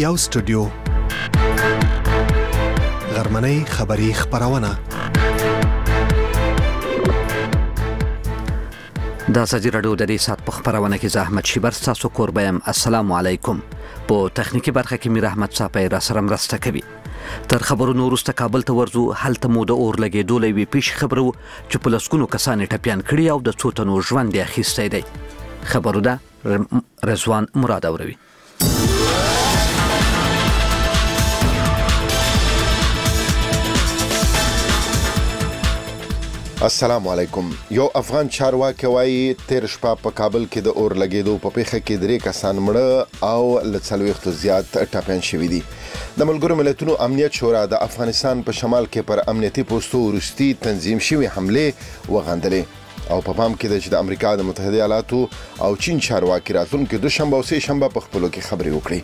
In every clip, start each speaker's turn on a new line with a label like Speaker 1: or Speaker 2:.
Speaker 1: یو سټوډیو غرمنۍ خبری خبرونه
Speaker 2: د ازادي راډیو د دې سات په خبرونه کې زحمت شیبر تاسو کوربم السلام علیکم په تخنیکی برخه کې میر احمد صاحب را سره مرسته کوي تر خبرونو وروسته کابل ته ورځو هلته مو د اور لګېدو لوي پیش خبرو چې په لسکونو کسان ټپيان کړي او د څو تنو ژوند یې اخیستی دی خبرو ده رضوان مراد اوروي
Speaker 3: السلام علیکم یو افغان چارواکي وایي تیر شپه په کابل کې د اور لګېدو په پیښه کې 3 کسان مړه او ل 40 زیات ټپيان شوي دي د ملګرو ملتونو امنیت شورا د افغانستان په شمال کې پر امنیتي پوسټو وروستي تنظیم شوي حمله وغندلې او په پام کې د امریکا د متحده ایالاتو او چین چارواکي راتلونکي دوشنبه او سه شنبه په خپلو کې خبرې وکړي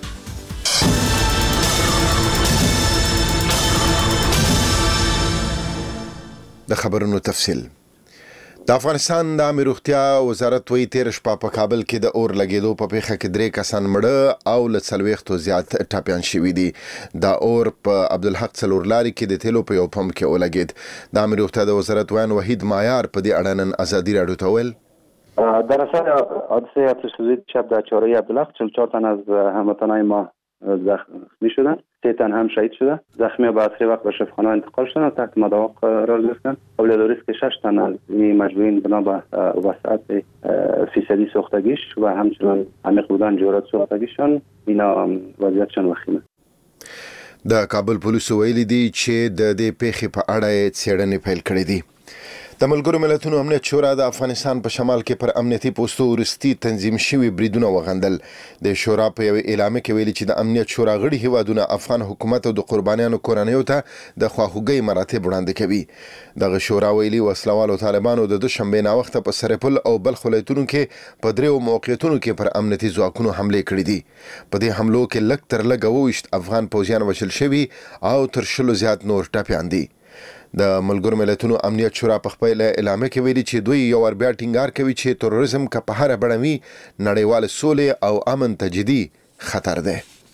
Speaker 3: د خبرونو تفصیل د افغانستان د امنیت روغتیا وزارت وی تیر شپه په کابل کې د اور لګېدو په پیښه کې 3 کسان مړه او ل 40 زیات ټپيان شوي دي د اور په عبدالحق څلورلاري کې د تیلو په یو پمپ کې ولګید د امنیت روغتیا د وزارت وان وحید مایار په دې اړه نن ازادي راډیو ته ویل
Speaker 4: در اثر حادثه اتش شب در چهارراه عبدالحق 44 تن از هموطنان ما زخمی شدن 3 تن هم شهید شده زخمی به اسری وقت به شفاخانه انتقال شدن و تحت مداوع قرار گرفتن قابل اداره است که 6 تن از این مجروحین بنا به وسعت فیصدی سوختگیش و همچنان عمیق بودن جرات سوختگیشان اینا وضعیتشان وخیمه
Speaker 3: د کابل پولیسو ویلي دي چې د دې پیښې په اړه څېړنې پیل کړې دي د ملګرو ملتونو امنیت شورا د افغانستان په شمال کې پر امنیتي پوسټو وروستي تنظیم شوي بریدونه وغندل د شورا په یو اعلامیه کې ویلي چې د امنیت شورا غړي هیوادونه افغان حکومت او د قربانیانو کورنیو ته د خواخوږۍ مراتب وړاندې کوي دغه شورا ویلي وسلوالو طالبانو د دوشنبه نا وخت په سرپل او بلخ ولایتونو کې په 3 موقعیتونو کې پر امنیتي ځواکونو حمله کړې دي په دې حملو کې لږ تر لږه 20 افغان پوځیان وژل شوي او تر 10 زیات نور ټپيان دي د ملګرو ملتونو امنیت شورا په خپل اعلامیه کې ویلي چې دوی یو ور بیا ټینګار کوي چې تروریزم که په هر بڼه وي نړیوال سولې او امن ته جدي خطر ده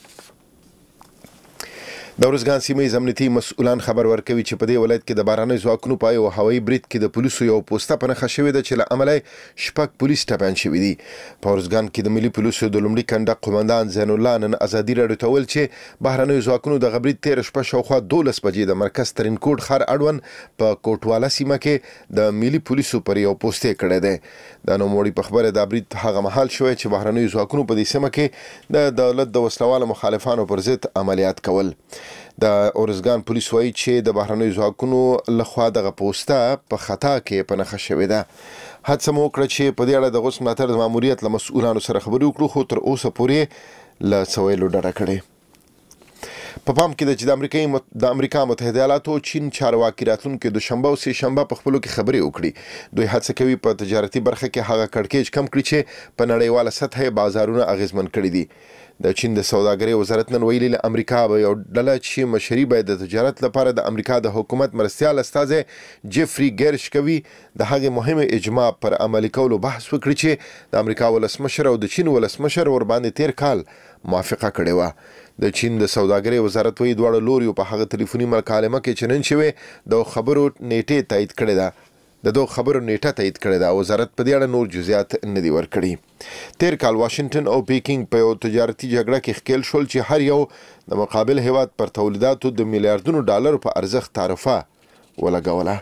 Speaker 3: د ورځګان سیمې امنیتي مسؤلان خبر ورکوي چې په دې ولایت کې د باراني ځواکونو په یو هوایي برید کې د پولیسو یو پوسټه په نښه شوې ده چې له امله شپږ پولیس ټپيان شوي دي په ورځګان کې د ملي پولیسو د لومړي کنډک قومندان زین الله نن ازادي راډیو ته ویل چې بهرنیو ځواکونو د غبرید تیر شپه شاوخوا 12 بجې د مرکز ترین کوټ خار اړوند په کوټواله سیمه کې د ملي پولیسو پر یو پوسټ کړی دی د نوموړي په خبره د برید هغه مهال شوی چې بهرنیو ځواکونو په دې سیمه کې د دولت د وسلوالو مخالفانو پر ضد عملیات کول د اورزګان پولیس وایي چې د بهرنیو ځواکونو لخوا دغه پوسټه په خطا کې په نښه شوې ده هڅه مو وکړه چې په دې اړه د غوښتنې ملاتړ د ماموریت له مسؤلانو سره خبرې وکړو خو تر اوسه پورې له سویلو ډډه کړې په پام کې د امریکا متحده ایالاتو چین چارواکي راتلونکي دوشنبه او سه شنبه په خپلو کې خبرې وکړي دوی هڅه کوي په تجارتي برخه کې هغه کړکېچ کم کړي چې په نړیواله سطح بازارونه اغیزمن کړي دي د چین د سوداګرۍ وزارت نن ویلي له امریکا به یو ډله چې مشري باید د تجارت لپاره د امریکا د حکومت مرستيال استاذ جيفري ګرش کوي د هغه مهمه اجماع پر عملي کولو بحث وکړي چې د امریکا ولسمشر او د چین ولسمشر ور باندې تیر کال موافقه کړې و د چین د سوداګرۍ وزارت وی دواړه لوري په هغه ټلیفوني مکالمه کې چنن شوی د خبرو نیټه تایید کړې ده وزارت په دې اړه نور جزئیات نه دي ورکړي تیر کال واشنگټن او پیکینګ په یو تجارتي جګړه کې ښکیل شول چې هر یو د مقابل هیواد پر تولیداتو د میلیارډونو ډالر په ارزښت تعرفه ولګوله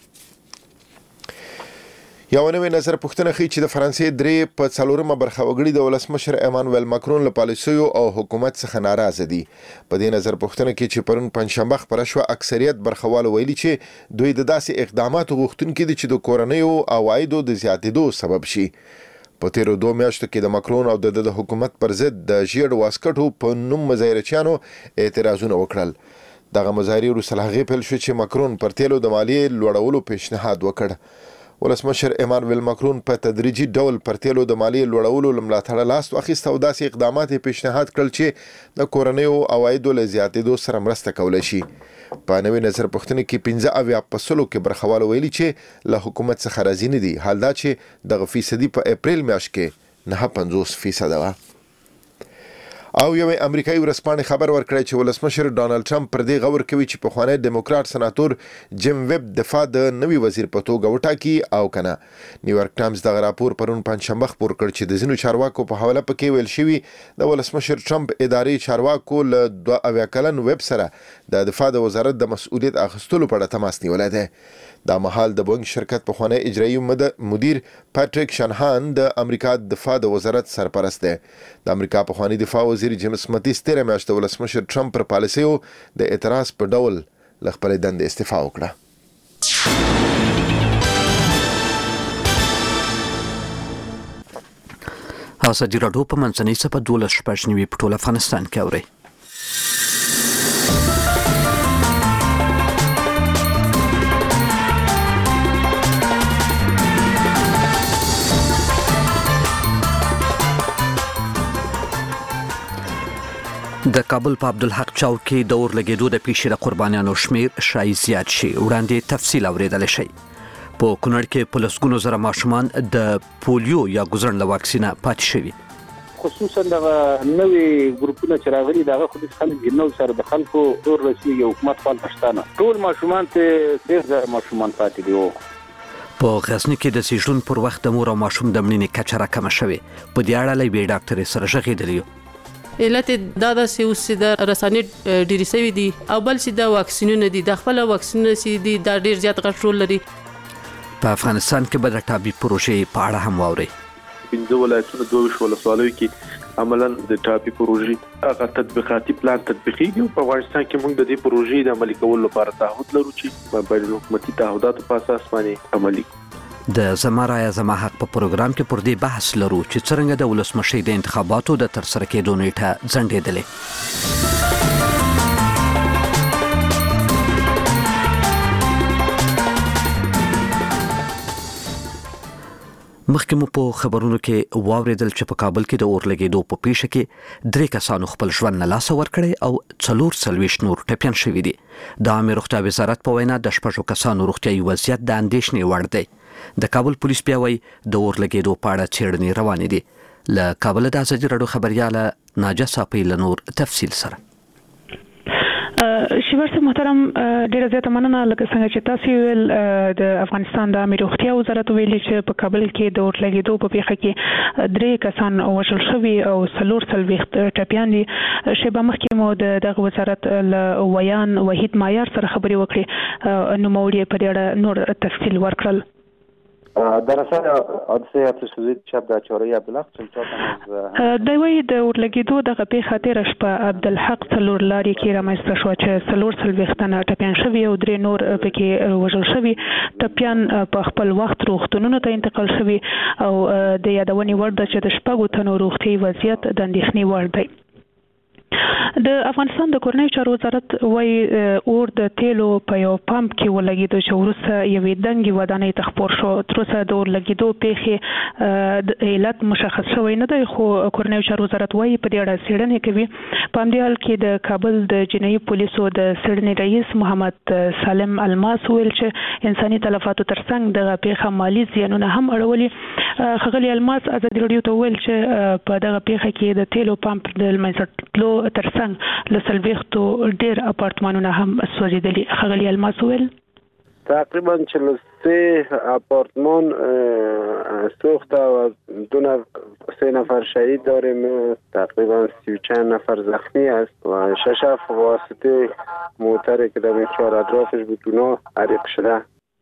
Speaker 3: یو نوې نظر پوښتنه کوي چې د فرانسې 3 په 4مه برخه وګړي د ولسمشر ایمانوئل ماکرون له پالیسیو او حکومت څخه ناراضه دي په دې نظر پوښتنه کې چې پرون پنځشنبه خبره شو اکثریت برخوالو ویلي چې دوی د داسې اقداماتو غوښتونکي دي چې د کورنیو عوایدو د زیاتېدو سبب شي په تیرو 2 میاشتو کې د ماکرون او د حکومت پر ضد د ژیړ واسکټو په نوم مظاهرچیانو اعتراضونه وکړل دغه مظاهرې وروسته هغه پیل شو چې ماکرون پر تیلو د مالیې لوړولو پیشنهاد وکړ ولسمشر ایمانوئل ماکرون په تدریجي ډول پر تیلو د مالیې لوړولو لملاتړ لاس واخیست او داسې اقدامات پیشنهاد کړل چې د کورنیو عوایدو له زیاتېدو سره مرسته کولی شي په نوې نظر پوښتنه کې 15% کې برخوالو ویلي چې له حکومت څخه راضي نه دي حال دا چې دغه فیصدي په اپریل میاشت کې 9.50% وه او یو امریکایي ورځپاڼې خبر ورکړی چې ولسمشر ډانلډ ټرمپ پر دې غور کوي چې پخوانی ډیموکرات سناتور جیم ویب دفاع د نوي وزیر په توګه وټاکي او کنه. نیویارک ټایمز دغه راپور پرون پنځشنبه خپور کړ چې د ځینو چارواکو په حواله پکې ویل شوی د ولسمشر ټرمپ اداري چارواکو له 2 کلن ویب سره د دفاع د وزارت د مسؤلیت اخیستلو په اړه تماس نیولای دی. دا مهال د بوینګ شرکت پخوانی اجرایي مدیر پاتریک شانهان د امریکا دفاع د وزارت سرپرست دی. د امریکا پخوانی دفاع وزیر جیمز ماتیس تیر میاشت د ولسمشر ټرمپ پر پالیسیو د اعتراض په ډول له خپلې دندې استعفا وکړه.
Speaker 2: ازادي راډیو په منځنۍ سپه 12 شپږ په ټول افغانستان کې اوري. د کابل په عبدالحق چوک کې د اور لګېدو د پیښې د قربانیانو شمیر شای زیات شي. وړاندې تفصیل اوریدل شي. په کونړ کې په لسګونو زره ماشومان د پولیو یا ګوزړن له واکسینه پاتې شوي.
Speaker 5: خصوصا دغه نوې ګروپونه چې راغلي دغه خو د خلک نو سره د خلکو اور رسیږي حکومت خپل پښتانه ټول ماشومان ته ډېر زره ماشومان پاتې دي.
Speaker 2: په غزنی کې د سیژن پر وخت د مور او ماشوم د مړینې کچه راکمه شوې. په دې اړه لوی ډاکټر سره غږېدلی.
Speaker 6: علت دا د سیوس د رسانې ډیری سوي دي او بل چې د واکسینونه دي د خپل واکسینونه سي دي دا ډیر زیات غټول لري.
Speaker 2: په افغانستان کې به د ټابي پروژې په اړه هم واوري.
Speaker 7: 15 ولایتونو 22 ولسوالیو کې عملاً د ټاپي پروژې هغه تطبیقاتي پلان تطبیقیږي. په افغانستان کې موږ د دې پروژې د عملي کولو لپاره تعهد لرو چې بین الحکومتي تعهداتو په اساس باندې عملي.
Speaker 2: د زما رایه زما حق په پروګرام کې پر دې بحث لرو چې څنګه د ولسمشر د انتخاباتو د ترسره کېدو نیټه ځنډېدلې. مخکې مو په خبرونو کې واوریدل چې په کابل کې د اور لګېدو په پیښه کې 3 کسانو خپل ژوند نه لاس ورکړی او 44 نور ټپیان شوي دي. د عامه روغتیا وزارت په وینا د 6 کسانو روغتیايي وضعیت د اندېښنې وړ دی. د کابل پولیس بیا وایي د اور لګېدو په اړه څېړنې روانې دي. له کابل د ازادي راډیو خبرياله ناجه صافي له نور تفصیل سره.
Speaker 8: شیبر صاحب محترم ډیره زیاته مننه. لکه څنګه چې تاسو ویل د افغانستان د عامه روغتیا وزارت ویلي چې په کابل کې د اور لګېدو په پیښه کې 3 کسان وژل شوي او 44 ټپیان دي. شیبه مخکې مو دغه وزارت له ویان وحید معیار سره خبرې وکړې نو موري په اړه نور تفصیل ورکړل.
Speaker 4: در اثر حادثه آتش سوزی شب در چهارراه عبدالحق 44 از
Speaker 8: دوی د اور لګېدو دغه پیښه تېره شپه عبدالحق څلور لارې کې رامنځته شوه چې 44 تنه ټپیان شوي او 3 نور پکې وژل شوي. ټپیان په خپل وخت روغتونونو ته انتقال شوي او د یادونې وړ ده چې د 6 تنو روغتیايي وضعیت د اندېښنې وړ دی. د افغانستان د کورنیو چارو وزارت وايي اور د تیلو په یو پمپ کې ولګېدو چې وروسته یوې دنګې ودانۍ ته خپور شو. تر اوسه د اور لګېدو پیښې د علت مشخص شوی نه دی خو کورنیو چارو وزارت وايي په دې اړه څېړنې کوي. په همدې حال کې د کابل د جنایي پولیسو د څېړنې رئیس محمد سالم الماس ویل چې انساني تلفاتو ترڅنګ دغه پیښه مالي زیانونه هم اړولي. ښاغلي الماس ازادي راډیو ته ویل چې په دغه پیښه کې د تیلو پمپ د لمنځه تلو ترڅنګ له 40 ډېر اپارتمانونه هم سوځېدلي. ښاغلي الماس ویل
Speaker 5: تقریبا 43 اپارتمان سوخته و 3 نفر شهید داریم. تقریبا 34 نفر زخمی است و 6 واسطه موتری که در این 4 اطرافش بود اونا حریق شده.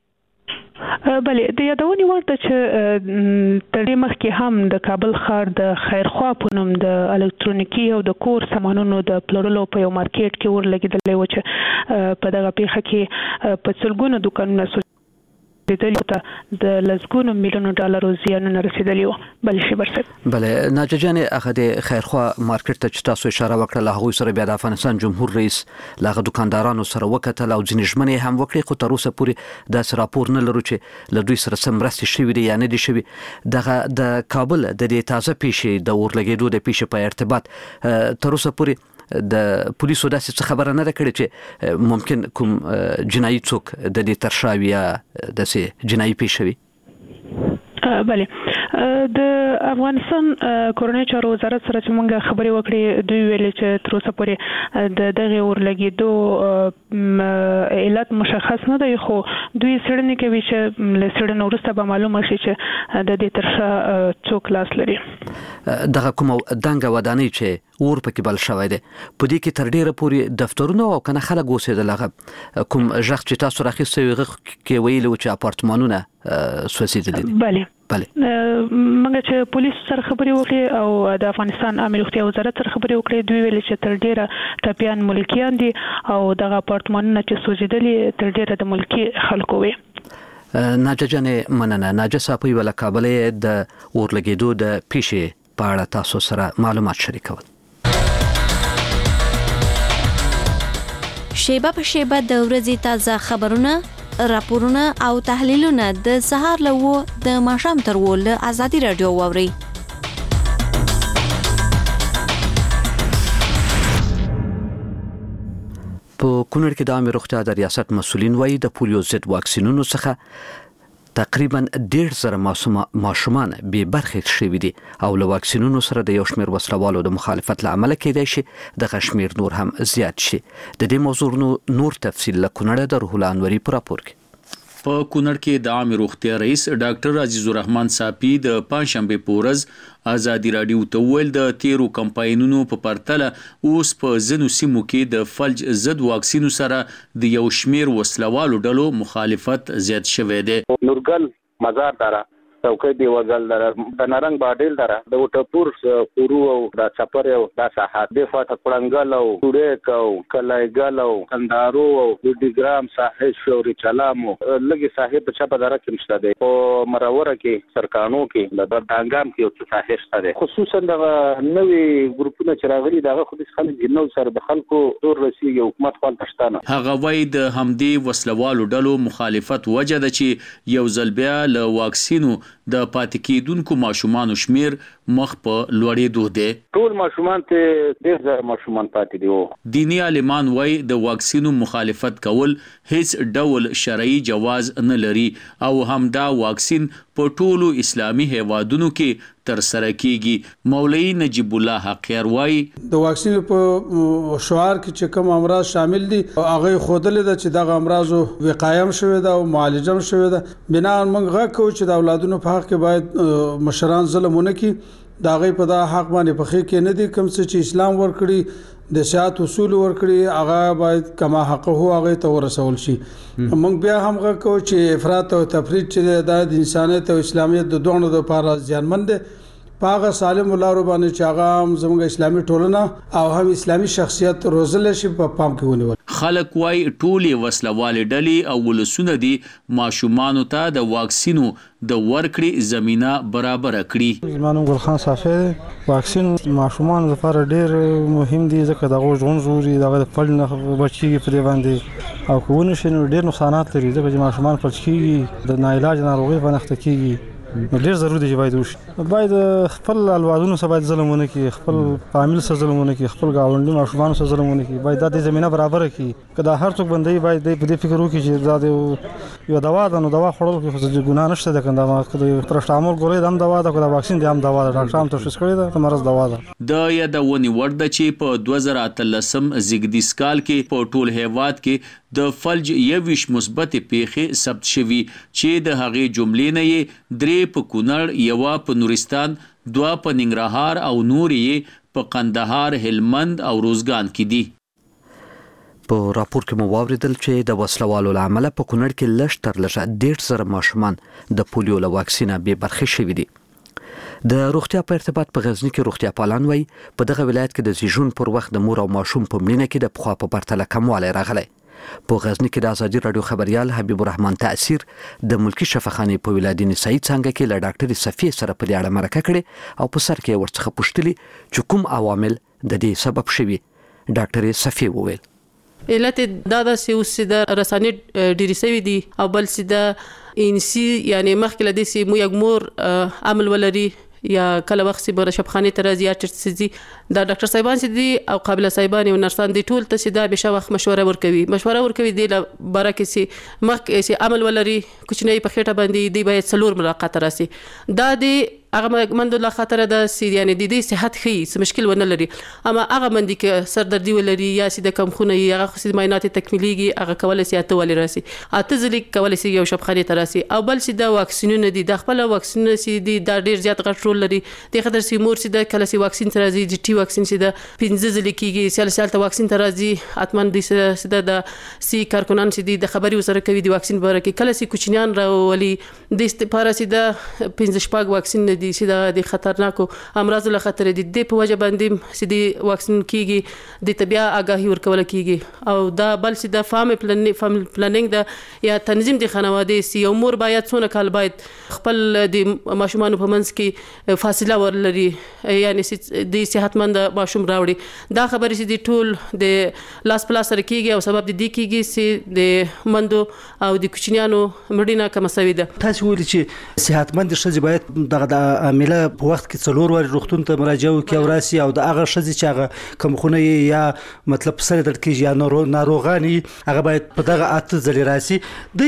Speaker 8: بله د یادونې وړ ده چې تر دې مخکې هم د کابل ښار د خیرخوا په نوم د الکترونیکي او د کور سامانونو د پلورلو په یو مارکیټ کې اور لګېدلی و چې په دغه پیښه کې په سلګونو دوکانونه سوځېدلي ته د لسګونو میلیونو ډالرو زیانونه رسېدلي وو. بل شیبر صاحب
Speaker 2: بله ناجه جانې هغه د خیرخوا مارکیټ ته چې تاسو اشاره وکړه له هغوی سره بیا د افغانستان جمهور رئیس له هغه دوکاندارانو سره وکتل او ځینې ژمنې هم وکړې خو تر اوسه پورې داسې راپور نه لرو چې له دوی سره څه مرستې شوي دي یا نه دي شوي. دغه د کابل د دې تازه پیښې د اور لګېدو د پیښې په ارتباط تر اوسه پورې د پولیسو داسې څه خبره نه ده کړې چې ممکن کوم جنایي څوک د دې ترشا وي یا داسې جنایي پیښه وي.
Speaker 8: بله د افغانستان کورنۍ چارو وزارت سره چې موږ خبرې وکړې دوی ویلي چې تر اوسه پورې د دغه اورلګېدو علت مشخص نه دی خو دوی څېړنې کوي چې له څېړنې وروسته به معلومه شي چې د دې تر شا څوک لاس لري.
Speaker 2: دغه کومه دنګه ودانۍ چې اور پکې بل شوی دی په دې کې تر ډیره پورې دفترونه او کنه خلک اوسېدل هغه کوم ژغ چې تاسو راخیستې وي کې ویلو چې اپارتمانونه سوځېدلي دي.
Speaker 8: بله موږ چې پولیس سره خبرې وکړې او د افغانستان عامه روغتیا وزارت سره خبرې وکړې دوی ویلي چې تر ډیره ټپیان ملکیان دي او دغه اپارتمانونه چې سوځېدلي تر ډیره د ملکی خلکو وي.
Speaker 2: ناجه جانې مننه. ناجه صاحب ویل کابلې د اورلګېدو د پیښې په اړه تاسو سره معلومات شریکول.
Speaker 9: شیبه په شیبه د ورځې تازه خبرونه، راپورونه او تحلیلونه د سهار له 9 د ماښام تر 10 له ازادي رادیو واوري.
Speaker 2: په کونړ کې د عامه روغتیا د ریاست مسؤلین وایي د پولیو ضد واکسینونو څخه تقریبا 1.5 ماشومان به برخه شوي دي او له واکسینونو سره د یو شمېر وسلوالو د مخالفت له امله کېدای شي د شمېر نور هم زیات شي. د دې موضوع نور تفصیل له کونړ د روح الله انوري په راپور کې.
Speaker 10: په کونړ کې د عامه روغتیا رئیس ډاکټر عزیز الرحمن صاحب د پنځشنبه په ورځ ازادي رادیو ته ویل د تیرو کمپاینونو په پرتله اوس په ځینو سیمو کې د فلج ضد واکسینو سره د یو شمېر وسلوالو ډلو مخالفت زیات شوی دی.
Speaker 11: نورګل مزار دره چوکۍ دی وګل دره د نارنګ باډیل دره د وټپور پورو او د چپر او د ساحات د فاته پړنګل او ډوډک او کلایګل او کندارو او ډیګرام ساحل شوري چلامو لګي صاحب په چپه دره کې مشته دی او مروره کې سرکانو کې د دانګام کې او صاحب شته دی. خصوصا د نوې ګروپونو چې راغلي دغه خو د خلک جنو سره د خلکو زور رسیږي حکومت خپل پښتانه
Speaker 10: هغه وای د همدې وسلوالو ډلو مخالفت وجه ده چې یو ځل بیا له واکسینو د پاتې کېدونکو ماشومانو شمیر مخ په لوړېدو دی.
Speaker 11: ټول ماشومان ته ډېر زیات ماشومان پاتې دي.
Speaker 10: دینی عالمان وای د واکسینو مخالفت کول هیڅ ډول شرعي جواز نه لري او همدا واکسین په ټولو اسلامي هیوادونو کې تر سره کیږي. مولوی نجیب الله حقیار وای
Speaker 12: د واکسین په شعار کې چې کوم امراض شامل دي هغه خودل د چې دغه امراض وقایم شوی دا او معالجه شوی دا بنا موږ غوښو چې د اولادونو په حق کې باید مشران ظلمونه کوي دا غي په دا حق باندې په خې کې نه دي کوم چې اسلام ورکړي د شات اصول ورکړي هغه باید کما حق هو هغه ته ورسول شي. موږ بیا هم غوښو چې افراط او تفرید چې د انسانیت او اسلامیت د دوه لپاره ځانمند دي پاغه سالم لارو باندې چې هغه زموږ اسلامي ټولنه او هم اسلامي شخصیت روزل شي په پام کې ونیول.
Speaker 10: خلک وای ټولې وسلوالې ډلې او ولسونه دي ماشومانو ته د واکسینو د ورکړې زمينه برابر کړي.
Speaker 13: زمانو ګل خان صافي واکسین ماشومان لپاره ډېر مهم دي ځکه د غوږ زوري د فلج نه بچيږي په باندې او کوونه شنو ډېر نقصانات لري ځکه چې ماشومان فلج کیږي د ناعلاج ناروغي باندې اخته کیږي. ډېر ضروري دی چې باید وشي باید خپل اولادونو سره باید ظلمونه کوي خپل فامیل سره ظلمونه کوي خپل گاونډي ماشومان سره ظلمونه کوي باید د زمينه برابر کړي کله هر څوک باندې باید په دې فکر وکړي چې دا یو دوا ده نو دوا خورل کې خو ګناه نشته د کنده پرشتامول ګولې هم دوا ده کله واکسین دی هم دوا ده ډاکټر هم تشخیص کړی ده د مرض دوا ده.
Speaker 10: د یادونې وړ ده چې په 2013 زیږدیز کال کې په ټول هیواد کې د فلج 21 مثبت پیښې ثبت شوي چې د هغې جملې نه یې 3 په کونړ یو په نورستان 2 په ننګرهار او نورې په قندهار هلمند او روزګان کې دي.
Speaker 2: په راپور کې مو واوریدل چې د وسلوالو له امله په کونړ کې لږ تر لږه 1.5 ماشومان د پولیو له واکسینه بې برخې شوي دي. د روغتیا په ارتباط په غزنی کې روغتیا پالان وایي په دغه ولایت کې د زیږون پر وخت د مور او ماشوم په مړینه کې د پخوا په پرتله کموالی راغلی. په غزنی کې د ازادي رادیو خبريال حبیب الرحمن تاثیر د ملکی شفاخانه په ولادین سعید څنګه کې له ډاکټر صفیه سره په اړه مرکه کړې او په سر کې ورڅخه پوښتلي چې کوم عوامل د دې سبب شوي. ډاکټر صفیه وویل
Speaker 6: علت دا د سیوسي د رساني ډیری سوي دي او بل سي د انسي یعنی مخکله د سي مو یګمور عمل ولري یا کله وخت سي بر شفخانه تر زیات سي دا ډاکټر صاحبان سي دي او قابل صاحبان او نرسان دي ټول ته سي دا به شوخ مشوره ورکوي دي برکه سي مخ سي عمل ولري کوچنی په خېټه باندې دی باید څلور ملاقات راسي دا دي هغه مند له خطر ده سي یعنی د دې صحت خي مشکل ونه لري اما هغه مند کې سردردي ولري یا سي د کم خونه هغه خو د معاینات تکمیليږي هغه کولای سي اته ولې راسي اته ځلې کولای سي یو شبخانه تراسي او بل سي د واکسینونه دي د خپل واکسینونه سي دي د ډیر زیات غټ لري د خطر سي مور سي د کله سي واکسین ترازي د ټي واکسین سي د 15 ځلې کیږي سل ته واکسین ترازي اتمن دي سي د سي کارکونان سي د خبري وسره کوي د واکسین باره کې کله سي کوچنیان راولي د استفاره سي د 15 شپږ واکسین دي سي د خطرناکو امراض له خطر دي د په وجه باندې سي د واکسین کیږي د طبيعه آگاهي ورکول کیږي او دا بل سي د فامily پلانینګ د یا تنظیم د خانواده سي یو مور باید څونه کال باید خپل د ماشومان په منځ کې فاصله ورلري یعنی د صحتمند ماشوم راوړي دا خبرې سي د ټول د لاس پلاس سره کیږي او سبب د دې کیږي سي د مندو او د کوچنیانو مړینه کم شوې ده.
Speaker 14: تاسو ویل چې صحتمند ښځې باید دغه د عامله په وخت کې څلور واري روغتون ته مراجعه وکړي او راسي او د هغه ښځې چې هغه کوم خونه یا مطلب سره درد کېږي یا ناروغاني هغه باید په دغه اته ځلې راسي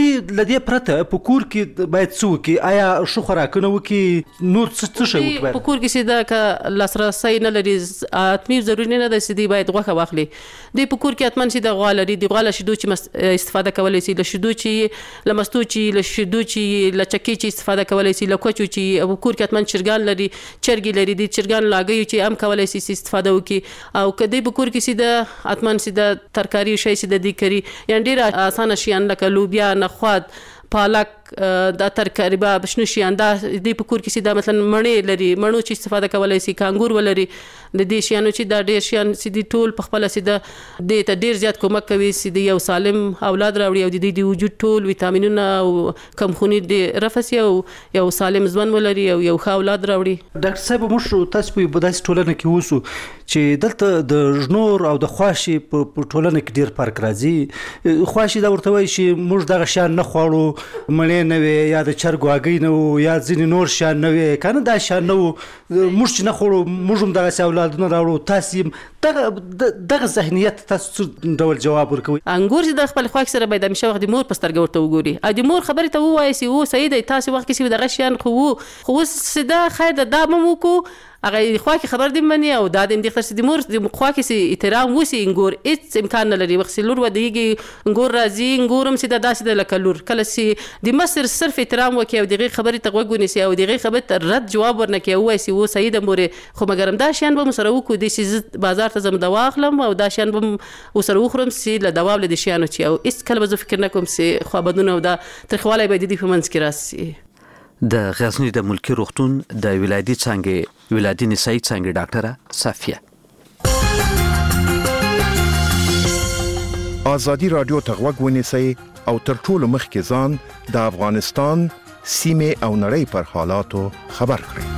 Speaker 14: د لدې پرته په کور کې باید څه وکړي آیا ښه خوراکونه وکړي نور څه شی وکړي
Speaker 6: په کور کې چې دا لاسرسی نه لري اتمی ضروري نه ده چې دی باید غوښه واخلي د په کور کې اتمن چې د غوا لري د غوا له شیدو چې استفاده کولای شي له شیدو چې لمستو چې له شیدو چې له چکی چې استفاده کولای شي له کوچو چې په کور کې اتمن چرګان لري چرګي لري د چرګان لاګي چې هم کولای شي استفاده وکړي او کدی په کور کې چې د اتمن چې د ترکاری شي چې د دې کری یعنی ډیر اسانه شي لکه لوبیا نخود پالک د ترکاری به بشنو شي انده د په کور کې سي دا مثلا مڼې لري مڼو چې استفاده کولای شي کانګور ولري د دې شیانو چې دا ډیر شیان سي د ټول په خپل سي د ته ډیر زیات کومک کوي سي د یو سالم اولاد راوړي او د دې د وجود ټول ویټامینونه او کمخونی د رفسي او یو سالم ژوند ولري او یو ښه اولاد راوړي.
Speaker 14: ډاکټر صاحب موږ تاسو په بداسي ټولنه کې وسو چې دلته د ژنور او د خواشي په ټولنه کې ډیر فرق راځي خواشي دا ورته وایي چې موږ دغه شان نه خوړو مړې نه وي یا د چرګ واګي نه وو یا ځینې نور شان نه وي کنه دا شان نه وو موږ چې نه خوړو موږ هم دغه اولادونه راوړو تاسو دغه ذهنیت تاسو ډول جواب ورکوي
Speaker 6: انګور چې د خپل خواږ سره باید همیشه وخت د مور په سترګه ورته وګوري ا د مور خبرې ته وایي چې و سید تاسو وخت کې دغه شان خو سدا خیر د دامو کو هغه خو کې خبر دې مني او دا دې خرڅ دې مور د خو کې سي احترام وسی انګور هیڅ امکان نه لري وخت لور ودیږي انګور راځي انګورم سي د داسې د لکلور کله سي د مصر صرف احترام وکي او دغه خبرې ته وګونی سي او دغه خبرې ته رد جواب ورنکي وای سي و سید مور خو مګرم دا شان به مسره وکړو د سي بازار ته زم دوا اخلم او دا شان به وسره وخرم سي له دوا ول د شانو چي او اس کله به فکر نکوم سي خو بدونه او دا ترخواله به د فمنس کې راسي.
Speaker 2: د غزنی د ملکی روغتون د ولادي څنګه ولادي نسایي څنګه ډاکټره صافیه.
Speaker 15: آزادی رادیو ته غوږ ونیسئ او تر ټولو مخکې ځان د افغانستان سیمه او نړۍ پر حالاتو خبر کړئ.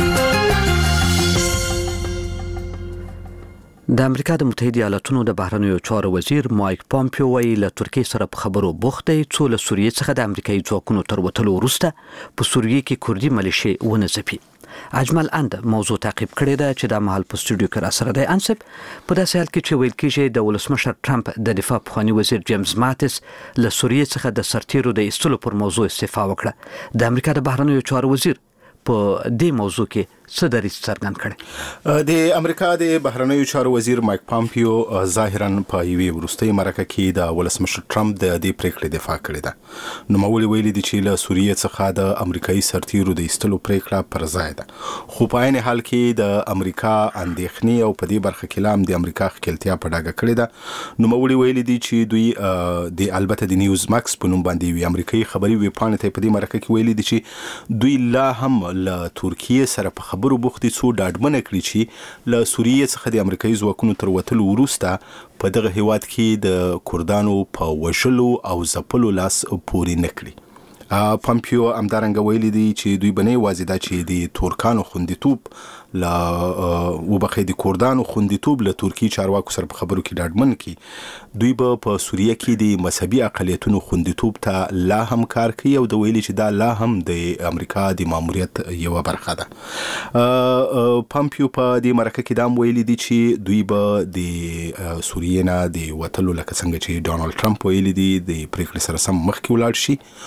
Speaker 2: د امریکا د متحده ایالاتونو د بهرنیو چارو وزیر مایک پامپیو ویلي له ترکیې سره په خبرو بوخت دی څو له سوریې څخه د امریکایي ځواکونو تر وتلو وروسته په سوریې کې کوردي ملیشې ونځپي. اجمل اند موضوع تعقیب کړی دی چې د محل په سټوډیو کې را سره دی انسب په داسې حال کې چې ویل کېږي د ولسمشر ټرمپ د دفاع پخوانی وزیر جیمز ماتس له سوریې څخه د سرتیرو د ایستلو پر موضوع استعفا وکړه. د امریکا د بهرنیو چارو وزیر په دې موضوع کې څه دریځ څرګند کړي.
Speaker 16: د امریکا د بهرنیو چارو وزیر مایک پامپیو ظاهرا په یوې وروستۍ مرکه کې د ولسمشر ټرمپ د دې پریکړې دفاع کړې ده. نو مولي ویلي دي چې له سوریې څخه د امریکایي سرتیرو د ایستلو پریکړه پر ځای ده خو په عین حال کې د امریکا اندېښنې او په دې برخه کې لام د امریکا خپلتیا په ډاګه کړې ده. نو مولي ویلي دي چې دوی د البته د نیوز ماکس په نوم باندې وی امریکایي خبري ویبپاڼه ته په دې مرکه کې ویلي دي چې دوی لا هم له ترکیې سره په خبرو بوختي څو ډاډمنه کړي چې له سوریې څخه د امریکایي ځواکونو تر وتلو وروسته په دغه هیواد کې د کردانو په وژلو او ځپلو لاس پورې نه کړي. پامپیو همدارنګه ویلي دي چې دوی به نه یوازې دا چې د ترکانو خوندیتوب د کردانو خوندیتوب له ترکیې چارواکو سره په خبرو کې ډاډمن کړي دوی به په سوریه کې د مذهبي اقلیتونو خوندیتوب ته لا هم کار کوي او د ویلي چې دا لا هم د امریکا د ماموریت یو برخه ده. پامپیو په دې مرکه کې دا ویلي دي چې دوی به د سوریې نه د وتلو لکه څنګه چې ډونالد ټرمپ ویلي دي د پریکړې سره سم مخکې ولاړ شي خو